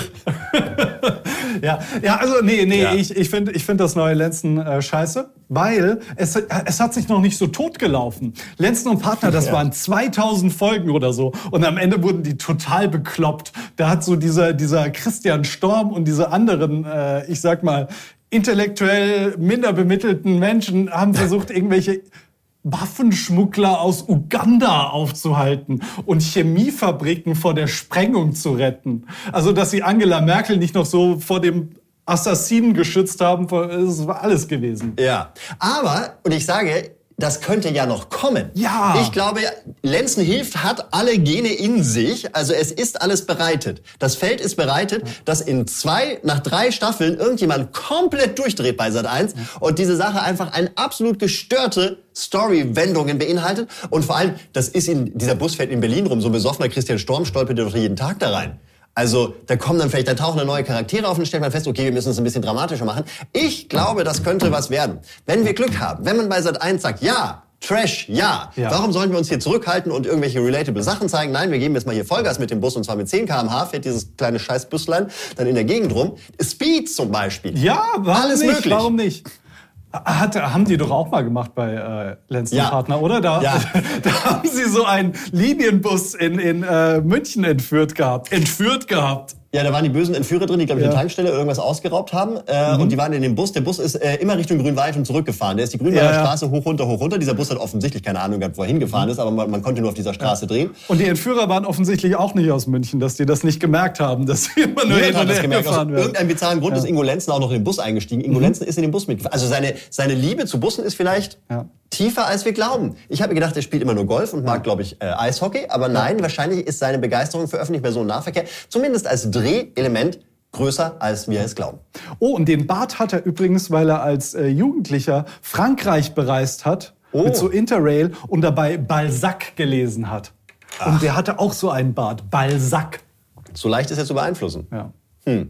ja, ja, also nee, nee, ja. ich, ich finde ich find das neue Lenzen äh, scheiße, weil es, es hat sich noch nicht so totgelaufen. Lenzen und Partner, das ja. waren zweitausend Folgen oder so und am Ende wurden die total bekloppt. Da hat so dieser, dieser Christian Storm und diese anderen, äh, ich sag mal, intellektuell minder bemittelten Menschen haben versucht, irgendwelche Waffenschmuggler aus Uganda aufzuhalten und Chemiefabriken vor der Sprengung zu retten. Also, dass sie Angela Merkel nicht noch so vor dem Assassinen geschützt haben, das war alles gewesen. Ja, aber, und ich sage, das könnte ja noch kommen. Ja. Ich glaube, Lenzen hilft, hat alle Gene in sich. Also es ist alles bereitet. Das Feld ist bereitet, dass in zwei, nach drei Staffeln irgendjemand komplett durchdreht bei Sat eins und diese Sache einfach eine absolut gestörte Story-Wendungen beinhaltet. Und vor allem, das ist in dieser Bus fährt in Berlin rum. So ein besoffener Christian Storm stolpert doch jeden Tag da rein. Also da kommen dann vielleicht, da tauchen dann neue Charaktere auf und stellt man fest, okay, wir müssen es ein bisschen dramatischer machen. Ich glaube, das könnte was werden. Wenn wir Glück haben, wenn man bei Sat eins sagt, ja, Trash, ja. ja. Warum sollen wir uns hier zurückhalten und irgendwelche relatable Sachen zeigen? Nein, wir geben jetzt mal hier Vollgas mit dem Bus und zwar mit zehn Kilometer pro Stunde fährt dieses kleine Scheißbüslein dann in der Gegend rum. Speed zum Beispiel. Ja, warum Alles nicht? möglich. Warum nicht? Hat, haben die doch auch mal gemacht bei äh, Lenzen ja. Partner, oder? Da, ja. da haben sie so einen Linienbus in, in äh, München entführt gehabt. Entführt gehabt. Ja, da waren die bösen Entführer drin, die, glaube ich, ja. eine Tankstelle irgendwas ausgeraubt haben. Äh, mhm. Und die waren in dem Bus. Der Bus ist äh, immer Richtung Grünwald und zurückgefahren. Der ist die Grünwalder ja, ja. Straße hoch, runter, hoch, runter. Dieser Bus hat offensichtlich keine Ahnung gehabt, wo er hingefahren ist, aber man, man konnte nur auf dieser Straße ja. drehen. Und die Entführer waren offensichtlich auch nicht aus München, dass die das nicht gemerkt haben, dass sie immer nur hin und her gefahren werden. Aus irgendeinem bizarren Grund ja. ist Ingo Lenzen auch noch in den Bus eingestiegen. Ingo mhm. Lenzen ist in den Bus mitgefahren. Also seine, seine Liebe zu Bussen ist vielleicht ja. tiefer, als wir glauben. Ich habe mir gedacht, er spielt immer nur Golf und mag, glaube ich, äh, Eishockey. Aber nein, ja. wahrscheinlich ist seine Begeisterung für öffentlichen Personennahverkehr zumindest als Drehelement größer, als wir es glauben. Oh, und den Bart hat er übrigens, weil er als äh, Jugendlicher Frankreich bereist hat, oh. mit so Interrail und dabei Balzac gelesen hat. Ach. Und der hatte auch so einen Bart, Balzac. So leicht ist er zu beeinflussen. Ja. Hm.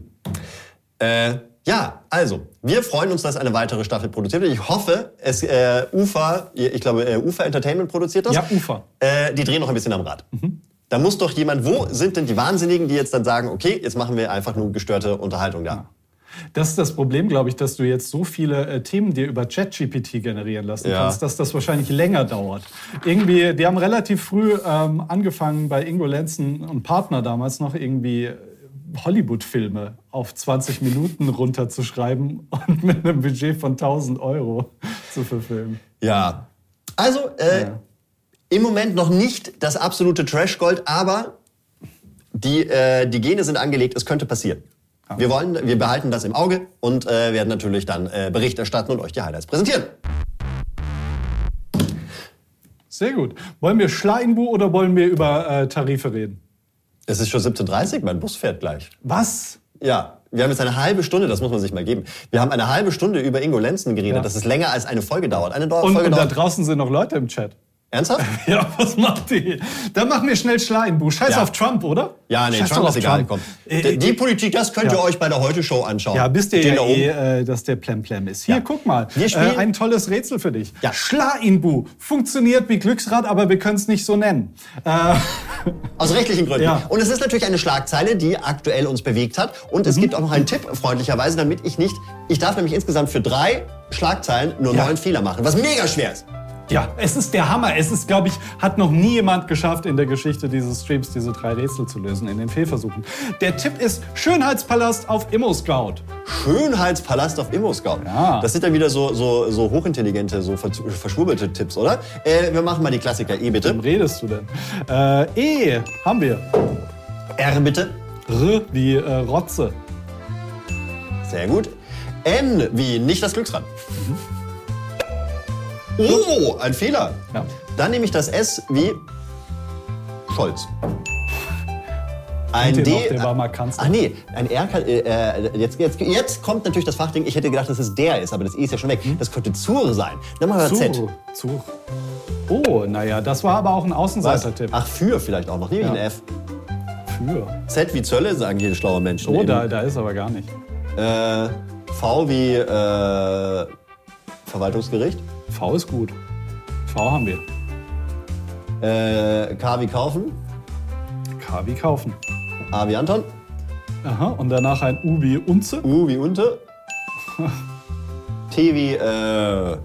Äh, ja, also, wir freuen uns, dass eine weitere Staffel produziert wird. Ich hoffe, es äh, Ufa, ich glaube, äh, Ufa Entertainment produziert das. Ja, Ufa. Äh, die drehen noch ein bisschen am Rad. Mhm. Da muss doch jemand, wo sind denn die Wahnsinnigen, die jetzt dann sagen, okay, jetzt machen wir einfach nur gestörte Unterhaltung da. Ja. Das ist das Problem, glaube ich, dass du jetzt so viele äh, Themen dir über ChatGPT generieren lassen ja. kannst, dass das wahrscheinlich länger dauert. Irgendwie, die haben relativ früh ähm, angefangen, bei Ingo Lenzen und Partner damals noch irgendwie Hollywood-Filme auf zwanzig Minuten runterzuschreiben und mit einem Budget von tausend Euro zu verfilmen. Ja, also äh, ja. Im Moment noch nicht das absolute Trash-Gold, aber die, äh, die Gene sind angelegt, es könnte passieren. Wir wollen, wir behalten das im Auge und äh, werden natürlich dann äh, Bericht erstatten und euch die Highlights präsentieren. Sehr gut. Wollen wir Schleimbu oder wollen wir über äh, Tarife reden? Es ist schon siebzehn Uhr dreißig, mein Bus fährt gleich. Was? Ja, wir haben jetzt eine halbe Stunde, das muss man sich mal geben. Wir haben eine halbe Stunde über Ingo Lenzen geredet, Ja. das ist länger als eine Folge dauert. Eine Dau- Und, Folge und da dauert. draußen sind noch Leute im Chat. Ernsthaft? Ja, was macht die? Dann machen wir schnell Schleimbu. Scheiß Ja. auf Trump, oder? Ja, nee, Scheiß Trump doch ist auf egal. Trump. Komm. Äh, Die, die Politik, das könnt ihr ja. euch bei der Heute-Show anschauen. Ja, wisst ihr Den ja da oben. eh, äh, dass der Plemplem ist. Hier, Ja. guck mal. Wir spielen- äh, ein tolles Rätsel für dich. Ja. Schleimbu. Funktioniert wie Glücksrad, aber wir können es nicht so nennen. Äh, Aus rechtlichen Gründen. Ja. Und es ist natürlich eine Schlagzeile, die aktuell uns bewegt hat. Und es gibt auch noch einen Tipp, freundlicherweise, damit ich nicht... Ich darf nämlich insgesamt für drei Schlagzeilen nur Ja. neun Fehler machen, was mega schwer ist. Ja, es ist der Hammer. Es ist, glaube ich, hat noch nie jemand geschafft in der Geschichte dieses Streams, diese drei Rätsel zu lösen in den Fehlversuchen. Der Tipp ist Schönheitspalast auf ImmoScout. Schönheitspalast auf ImmoScout. Ja. Das sind dann wieder so, so, so hochintelligente, so ver- verschwurbelte Tipps, oder? Äh, wir machen mal die Klassiker. E bitte. Wem redest du denn? Äh, E haben wir. R bitte. R wie äh, Rotze. Sehr gut. N wie nicht das Glücksrad. Oh, ein Fehler. Ja. Dann nehme ich das S wie Scholz. Ein Kennt ihr D. noch? Der war mal Kanzler. Ach nee, ein R kann. Äh, äh, jetzt, jetzt, jetzt kommt natürlich das Fachding. Ich hätte gedacht, dass es der ist, aber das E ist ja schon weg. Das könnte Zur sein. Dann machen wir Z. Zur. Zur. Oh, naja, das war aber auch ein Außenseiter-Tipp. Ach, für vielleicht auch noch. Nehme ich Ja. ein F. Für. Z wie Zölle, sagen hier schlaue Menschen. Oh, Eben. da, da ist aber gar nicht. Äh, V wie äh, Verwaltungsgericht. V ist gut. V haben wir. Äh, K wie kaufen. K wie kaufen. A wie Anton. Aha, und danach ein U wie Unze. U wie Unte. T wie äh,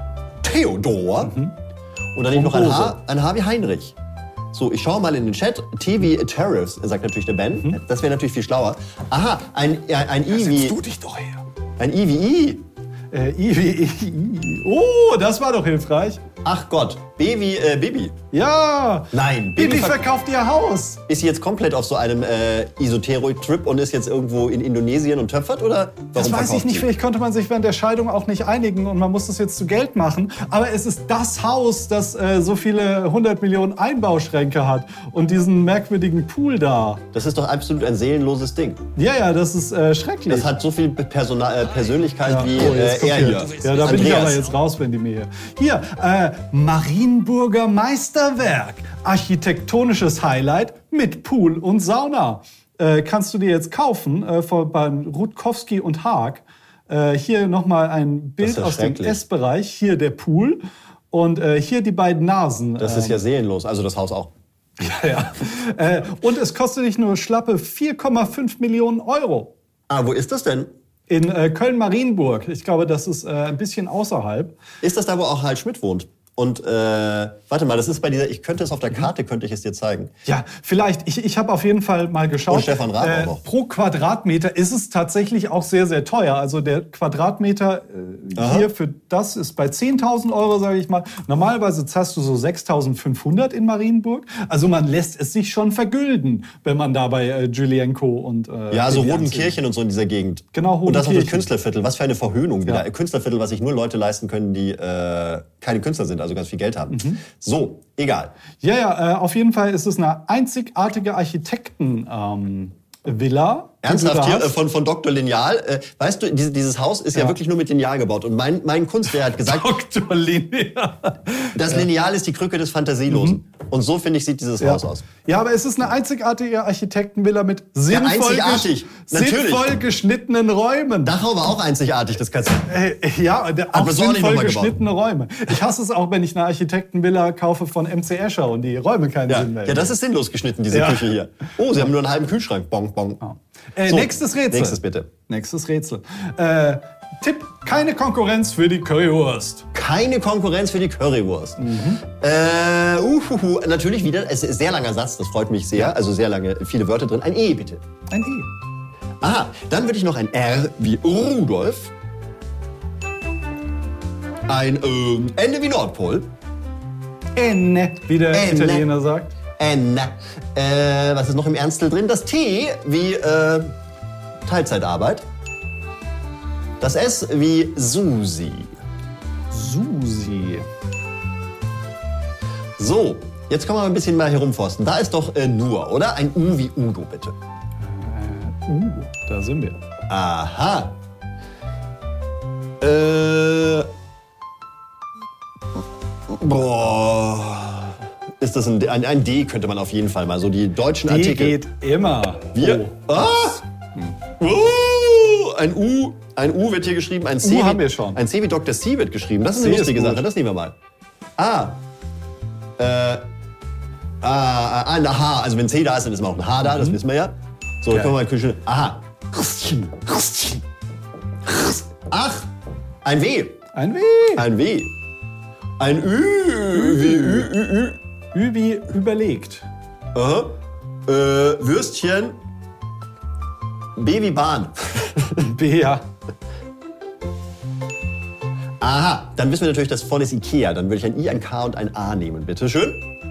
Theodor. Mhm. Und dann nehme ich noch ein Thrombose. H, ein H wie Heinrich. So, ich schaue mal in den Chat. T wie Tariffs, sagt natürlich der Ben. Mhm. Das wäre natürlich viel schlauer. Aha, ein, äh, ein I wie... du dich doch her. Ein I wie I. Äh, I wie I. Oh, das war doch hilfreich. Ach Gott. B wie äh, Bibi. Ja. Nein, Bibi verk- verkauft ihr Haus. Ist sie jetzt komplett auf so einem äh, Esoterik-Trip und ist jetzt irgendwo in Indonesien und töpfert? Oder warum Das weiß verkauft ich nicht. sie? Vielleicht konnte man sich während der Scheidung auch nicht einigen und man muss das jetzt zu Geld machen. Aber es ist das Haus, das äh, so viele hundert Millionen Einbauschränke hat und diesen merkwürdigen Pool da. Das ist doch absolut ein seelenloses Ding. Ja, ja, das ist äh, schrecklich. Das hat so viel Personal, äh, Persönlichkeit Ja. wie Oh, jetzt äh, kommt er hier. hier. Ja, da bin ich Andreas. aber jetzt raus, wenn die mir hier. Hier, äh, Marienburger Meisterwerk. Architektonisches Highlight mit Pool und Sauna. Äh, kannst du dir jetzt kaufen äh, von, beim Rutkowski und Haag. Äh, hier nochmal ein Das ist Bild ja aus dem schrecklich. Essbereich. Hier der Pool. Und äh, hier die beiden Nasen. Das ist ja seelenlos, also das Haus auch. Ja, ja. Äh, und es kostet dich nur schlappe vier Komma fünf Millionen Euro. Ah, wo ist das denn? In äh, Köln-Marienburg. Ich glaube, das ist äh, ein bisschen außerhalb. Ist das da, wo auch Harald Schmidt wohnt? Und äh, warte mal, das ist bei dieser, ich könnte es auf der Karte, könnte ich es dir zeigen. Ja, vielleicht. Ich, ich habe auf jeden Fall mal geschaut. Und Stefan Raab auch noch. Pro Quadratmeter ist es tatsächlich auch sehr, sehr teuer. Also der Quadratmeter äh, Aha. hier für das ist bei zehntausend Euro, sage ich mal. Normalerweise zahlst du so sechstausendfünfhundert in Marienburg. Also man lässt es sich schon vergülden, wenn man da bei äh, Julienko und äh, Ja, so Baby Rodenkirchen und so in dieser Gegend. Genau, Und das auch das Rodenkirchen. Künstlerviertel. Was für eine Verhöhnung wieder. Ja. Ein Künstlerviertel, was sich nur Leute leisten können, die äh, keine Künstler sind, also ganz viel Geld haben. Mhm. So, egal. Ja, ja, äh, auf jeden Fall ist es eine einzigartige Architekten-Villa. Ähm, Villa, die du Ernsthaft da hier hast. äh, von, von Doktor Lineal. Äh, weißt du, diese, dieses Haus ist ja. Ja. wirklich nur mit Lineal gebaut. Und mein, mein Kunstlehrer hat gesagt, Doktor Lineal. das Lineal ist die Krücke des Fantasielosen. Und so, finde ich, sieht dieses Ja. Haus aus. Ja, aber es ist eine einzigartige Architektenvilla mit sinnvoll, einzigartig. gesch- Natürlich. sinnvoll geschnittenen Räumen. Dachau war auch einzigartig, das kannst du. Äh, ja, der, Hat auch man so auch nicht sinnvoll nochmal gebaut. geschnittene Räume. Ich hasse es auch, wenn ich eine Architektenvilla kaufe von M C Escher und die Räume keinen Ja, Sinn mehr. ja, das ist sinnlos geschnitten, diese Ja. Küche hier. Oh, sie haben nur einen halben Kühlschrank. Bong, bong. Äh, So, nächstes Rätsel. Nächstes bitte. Nächstes Rätsel. Äh, Tipp, keine Konkurrenz für die Currywurst. Keine Konkurrenz für die Currywurst. Äh, uhuhu, natürlich wieder, es ist ein sehr langer Satz, das freut mich sehr. Also sehr lange, viele Wörter drin. Ein E bitte. Ein E. Aha, dann würde ich noch ein R wie Rudolf. Ein ähm, Ende wie Nordpol. Enne, wie der Enne. Italiener sagt. Enne. Äh, was ist noch im Ernstel drin? Das T wie äh, Teilzeitarbeit. Das S wie Susi. Susi. So, jetzt können wir mal ein bisschen mal herumforsten. Da ist doch äh, nur, oder? Ein U wie Udo, bitte. Äh, uh, da sind wir. Aha. Äh. Boah. Ist das ein, ein, ein D, könnte man auf jeden Fall mal. So die deutschen D Artikel. geht immer. Wir. Oh. Ah! Uh, ein U. Ein U wird hier geschrieben. Ein C U wie, haben wir schon. Ein C wie Doktor C wird geschrieben. Das ist eine C lustige ist gut. Sache. Das nehmen wir mal. Ah. Äh. Ah, ah, ein H. Also wenn C da ist, dann ist immer auch ein H da. Das wissen wir ja. So, jetzt Geil. können wir mal schön. Aha. Ach. Ein W. Ein W. Ein W. Ein Ü. Wie Ü, Ü, Ü. Ü wie überlegt. Aha. Äh, Würstchen. B wie Bahn. B, ja. Aha, dann wissen wir natürlich, dass vorne ist Ikea. Dann würde ich ein I, ein K und ein A nehmen. Bitte schön.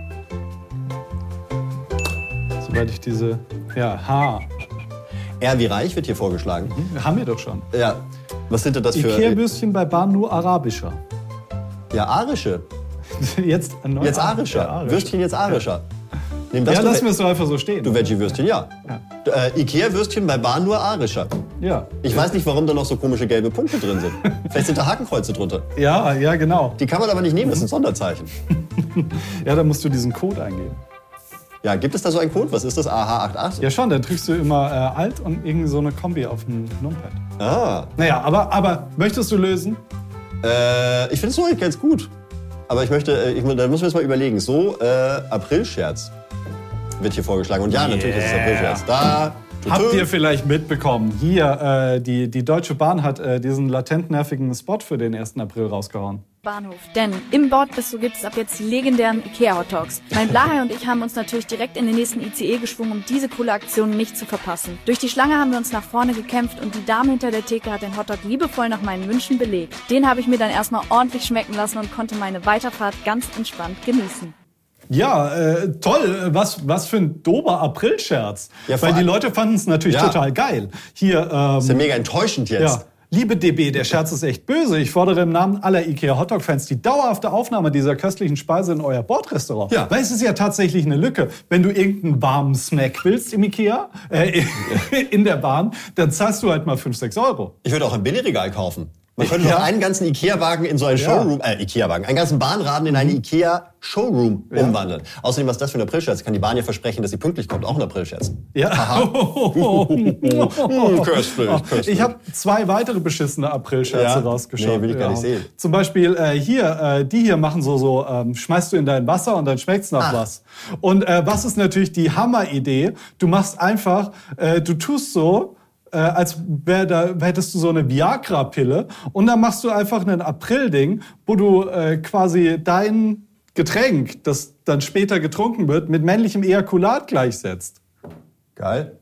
Sobald ich diese, ja, H. R wie reich wird hier vorgeschlagen. Hm, haben wir doch schon. Ja. Was sind denn das für... Ikea-Würstchen bei Bahn nur arabischer. Ja, arische. Jetzt, ein neuer Jetzt arischer. Ja, arischer. Würstchen jetzt arischer. Nimm das, Ja, du lassen wir Ve- es doch einfach so stehen. Du Veggie-Würstchen, ja. Äh, Ikea-Würstchen bei Bahn nur arischer. Ja. Ich weiß nicht, warum da noch so komische gelbe Punkte drin sind. Vielleicht sind da Hakenkreuze drunter. Ja, ja, genau. Die kann man aber nicht nehmen, das sind Sonderzeichen. Ja, dann musst du diesen Code eingeben. Ja, gibt es da so einen Code? Was ist das? A H achtzig? Ja schon, dann drückst du immer äh, Alt und irgendwie so eine Kombi auf dem Numpad. Ah. Naja, aber, aber möchtest du lösen? Äh, ich finde es so eigentlich ganz gut. Aber ich möchte, äh, ich, da müssen wir jetzt mal überlegen. So, äh, Aprilscherz wird hier vorgeschlagen. Und ja, natürlich ist es Aprilscherz. Da. Habt ihr vielleicht mitbekommen, hier, äh, die, die Deutsche Bahn hat äh, diesen latent nervigen Spot für den ersten April rausgehauen. Bahnhof. Denn im Bordbistro gibt es ab jetzt die legendären Ikea-Hotdogs. Mein Blaher und ich haben uns natürlich direkt in den nächsten I C E geschwungen, um diese coole Aktion nicht zu verpassen. Durch die Schlange haben wir uns nach vorne gekämpft und die Dame hinter der Theke hat den Hotdog liebevoll nach meinen Wünschen belegt. Den habe ich mir dann erstmal ordentlich schmecken lassen und konnte meine Weiterfahrt ganz entspannt genießen. Ja, äh, toll. Was, was für ein dober Aprilscherz. Ja, vor Weil die allem- Leute fanden es natürlich Ja. total geil. Hier, ähm, Das ist ja mega enttäuschend jetzt. Ja. Liebe D B, der Scherz ist echt böse. Ich fordere im Namen aller Ikea Hotdog-Fans die dauerhafte Aufnahme dieser köstlichen Speise in euer Bordrestaurant. Ja. Weil es ist ja tatsächlich eine Lücke. Wenn du irgendeinen warmen Snack willst im Ikea, äh, in der Bahn, dann zahlst du halt mal fünf, sechs Euro. Ich würde auch ein Billigregal kaufen. Man könnte Ja. doch einen ganzen Ikea-Wagen in so einen Ja. Showroom, äh, Ikea-Wagen, einen ganzen Bahnraden in einen Ikea-Showroom Ja. umwandeln. Außerdem, was ist das für ein Aprilscherz? Kann die Bahn ja versprechen, dass sie pünktlich kommt. Auch ein Aprilscherz. Ja. Hm, köstlich, köstlich. Ich habe zwei weitere beschissene Aprilscherze Ja? rausgeschaut. Nee, will ich gar nicht sehen. Zum Beispiel äh, hier, äh, die hier machen so, so ähm, schmeißt du in dein Wasser und dann schmeckt's nach Ach. was. Und äh, was ist natürlich die Hammeridee? Du machst einfach, äh, du tust so, äh, als wär da, hättest du so eine Viagra-Pille und dann machst du einfach ein April-Ding, wo du äh, quasi dein Getränk, das dann später getrunken wird, mit männlichem Ejakulat gleichsetzt. Geil.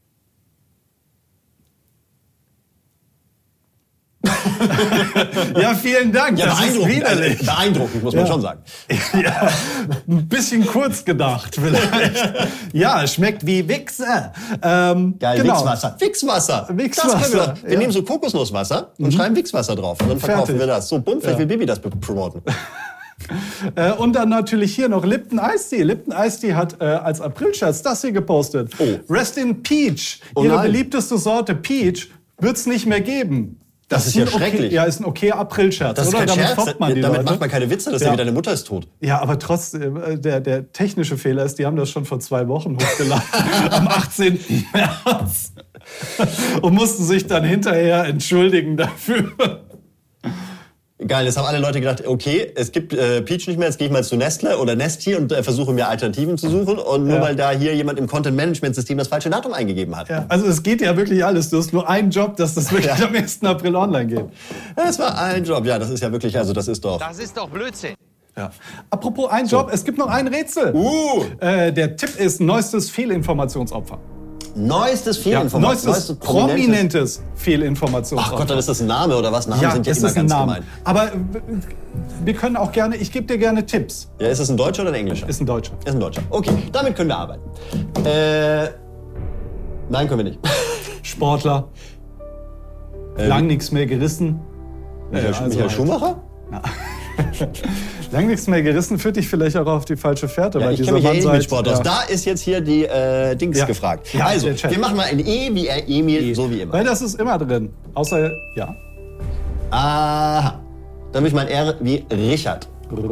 Ja, vielen Dank. Ja, das ist beeindruckend, widerlich. also, beeindruckend, muss man Ja. schon sagen. Ja, ein bisschen kurz gedacht vielleicht. Ja, es schmeckt wie Wichse. Ähm, Geil, genau. Wichswasser. Wichswasser. Wichswasser, Das können wir doch. Wir ja. nehmen so Kokosnusswasser und schreiben Wichswasser drauf. Und dann verkaufen Fertig. wir das. So, bumm, vielleicht Ja. will Bibi das promoten. Äh, und dann natürlich hier noch Lipton Ice Tea. Lipton Ice Tea hat äh, als Aprilscherz das hier gepostet. Oh. Rest in Peach. Oh Ihre nein. beliebteste Sorte Peach wird's nicht mehr geben. Das ist ja ein okay, schrecklich. Ja, ist ein okayer Aprilscherz, Das ist oder? kein Damit Scherz. foppt man die Damit Leute. macht man keine Witze, dass Ja. ja. deine Mutter ist tot. Ja, aber trotzdem, äh, der, der technische Fehler ist, die haben das schon vor zwei Wochen hochgeladen, am achtzehnten März. Und mussten sich dann hinterher entschuldigen dafür. Geil, jetzt haben alle Leute gedacht, okay, es gibt äh, Peach nicht mehr, jetzt gehe ich mal zu Nestle oder Nesti und äh, versuche mir Alternativen zu suchen. Und nur Ja. weil da hier jemand im Content-Management-System das falsche Datum eingegeben hat. Ja, also es geht ja wirklich alles. Du hast nur einen Job, dass das wirklich Ja. am ersten April online geht. Das war ein Job, ja, das ist ja wirklich, also das ist doch... Das ist doch Blödsinn. Ja. Apropos ein Job, es gibt noch ein Rätsel. Uh. Äh, der Tipp ist neuestes Fehlinformationsopfer. Neuestes Fehlinformation. Ja, neuestes, neuestes prominentes, prominentes Fehlinformation. Ach Gott, dann ist das ein Name oder was? Namen ja, sind ja das immer ist ein ganz Name. gemein. Aber wir können auch gerne, ich gebe dir gerne Tipps. Ja, ist es ein Deutscher oder ein Englischer? Ist ein Deutscher. Ist ein Deutscher. Okay, damit können wir arbeiten. Äh, nein, können wir nicht. Sportler. Äh, Lang nichts mehr gerissen. Michael, äh, also Michael halt. Schumacher? Ja. Lang nichts mehr gerissen führt dich vielleicht auch auf die falsche Fährte. Ja, weil ich dieser kenne mich ja eh Mann nicht mit seit- Sport aus. ja. Da ist jetzt hier die äh, Dings Ja. gefragt. Ja, also, der Chat. wir machen mal ein E wie Emil, E. so wie immer. Weil das ist immer drin. Außer, ja. Aha. Dann habe ich mein R wie Richard.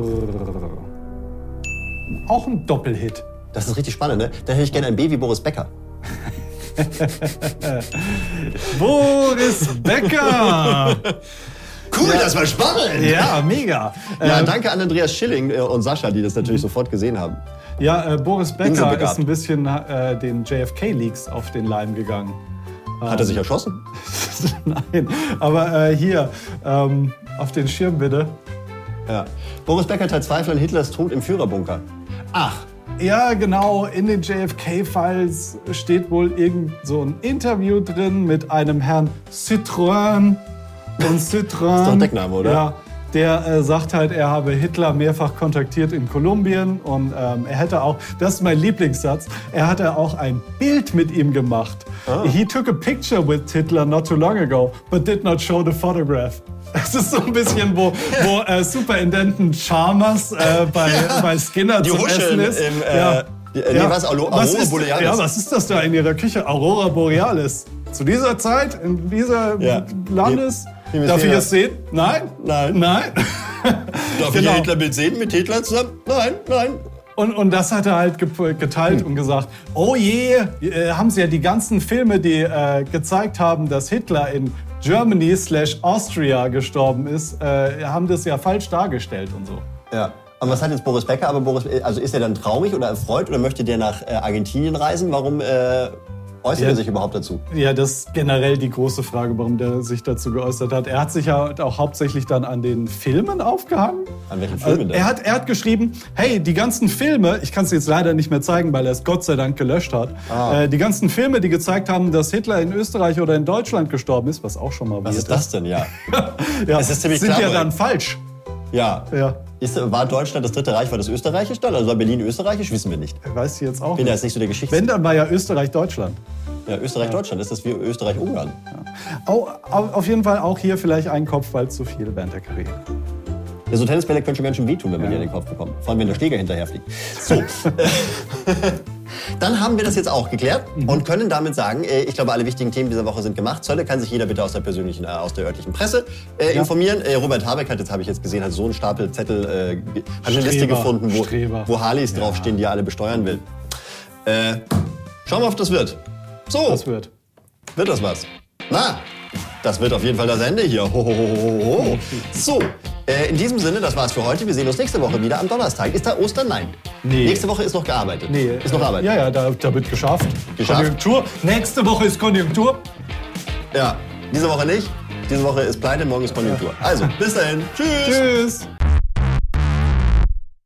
Auch ein Doppelhit. Das ist richtig spannend, ne? Dann hätte ich gerne ein B wie Boris Becker. Boris Becker! Cool, ja. Das war spannend! Ja, mega. Ja, Ähm, danke an Andreas Schilling äh, und Sascha, die das natürlich sofort gesehen haben. Ja, äh, Boris Becker Inselbegabt. ist ein bisschen äh, den J F K-Leaks auf den Leim gegangen. Hat er sich erschossen? Nein, aber äh, hier, ähm, auf den Schirm bitte. Ja. Boris Becker teilt Zweifel an Hitlers Tod im Führerbunker. Ach, Ja, genau. In den J F K-Files steht wohl irgend so ein Interview drin mit einem Herrn Citroën. Und Citroën. ist doch ein Deckname, oder? Ja. Der äh, sagt halt, er habe Hitler mehrfach kontaktiert in Kolumbien und ähm, er hätte auch, das ist mein Lieblingssatz, er hatte auch ein Bild mit ihm gemacht. Ah. He took a picture with Hitler not too long ago, but did not show the photograph. Es ist so ein bisschen, wo, wo äh, Superintendent Chalmers äh, bei, Ja. bei Skinner Die zum Husche Essen im- ist. im, äh, die- nee, was? Auro- was Aurora ist, Borealis. Ja, was ist das da in Ihrer Küche? Aurora Borealis. Zu dieser Zeit, in dieser Ja. Landes... Hier- hier Darf ich müssen wir- es sehen? Nein? Nein. Nein? Darf Genau. ich Hitlerbild sehen mit Hitler zusammen? Nein, nein. Und, und das hat er halt ge- geteilt und gesagt, oh je, äh, haben sie ja die ganzen Filme, die äh, gezeigt haben, dass Hitler in Germany slash Austria gestorben ist, äh, haben das ja falsch dargestellt und so. Ja. Aber was hat jetzt Boris Becker? Aber Boris, also ist er dann traurig oder erfreut oder möchte der nach äh, Argentinien reisen? Warum äh, äußert Ja. er sich überhaupt dazu? Ja, das ist generell die große Frage, warum der sich dazu geäußert hat. Er hat sich ja auch hauptsächlich dann an den Filmen aufgehangen. An welchen Filmen Also, denn? er, hat, er hat geschrieben, hey, die ganzen Filme, ich kann es jetzt leider nicht mehr zeigen, weil er es Gott sei Dank gelöscht hat, Ah. äh, die ganzen Filme, die gezeigt haben, dass Hitler in Österreich oder in Deutschland gestorben ist, was auch schon mal Was weird ist das denn? Ja. Ja, Es ist ziemlich sind klar, ja weil- dann falsch. Ja. Ja. Ist, war Deutschland das Dritte Reich, war das österreichisch dann? Also war Berlin österreichisch? Wissen wir nicht. Weiß ich jetzt auch Ich bin da nicht. jetzt nicht so der Geschichte. Wenn, dann war ja Österreich-Deutschland. Ja, Österreich-Deutschland, ist das wie Österreich-Ungarn? Au- au- Auf jeden Fall auch hier vielleicht ein Kopfball zu viel während der Karriere. Ja, so Tennisbälle können schon ganz schön wehtun, wenn man die in den Kopf bekommt. Vor allem, wenn der Schläger hinterher fliegt. So. Dann haben wir das jetzt auch geklärt und können damit sagen, äh, ich glaube, alle wichtigen Themen dieser Woche sind gemacht. Zölle kann sich jeder bitte aus der persönlichen, äh, aus der örtlichen Presse äh, Ja. informieren. Äh, Robert Habeck hat, jetzt habe ich jetzt gesehen, hat so einen Stapel Zettel, äh, ge- hat eine Liste Streber, gefunden, wo, Streber. wo Harleys draufstehen, die er alle besteuern will. Äh, schauen wir, ob das wird. So. Das wird. Wird das was? Na, das wird auf jeden Fall das Ende hier. Ho, ho, ho, ho, ho. So, äh, in diesem Sinne, das war's für heute. Wir sehen uns nächste Woche wieder am Donnerstag. Ist da Ostern? Nein. Nee. Nächste Woche ist noch gearbeitet. Nee, Ist noch äh, Arbeit. Ja, ja, da, da wird geschafft. Geschafft. Konjunktur. Nächste Woche ist Konjunktur. Ja, diese Woche nicht. Diese Woche ist Pleite, morgen ist Konjunktur. Also, bis dahin. Tschüss. Tschüss.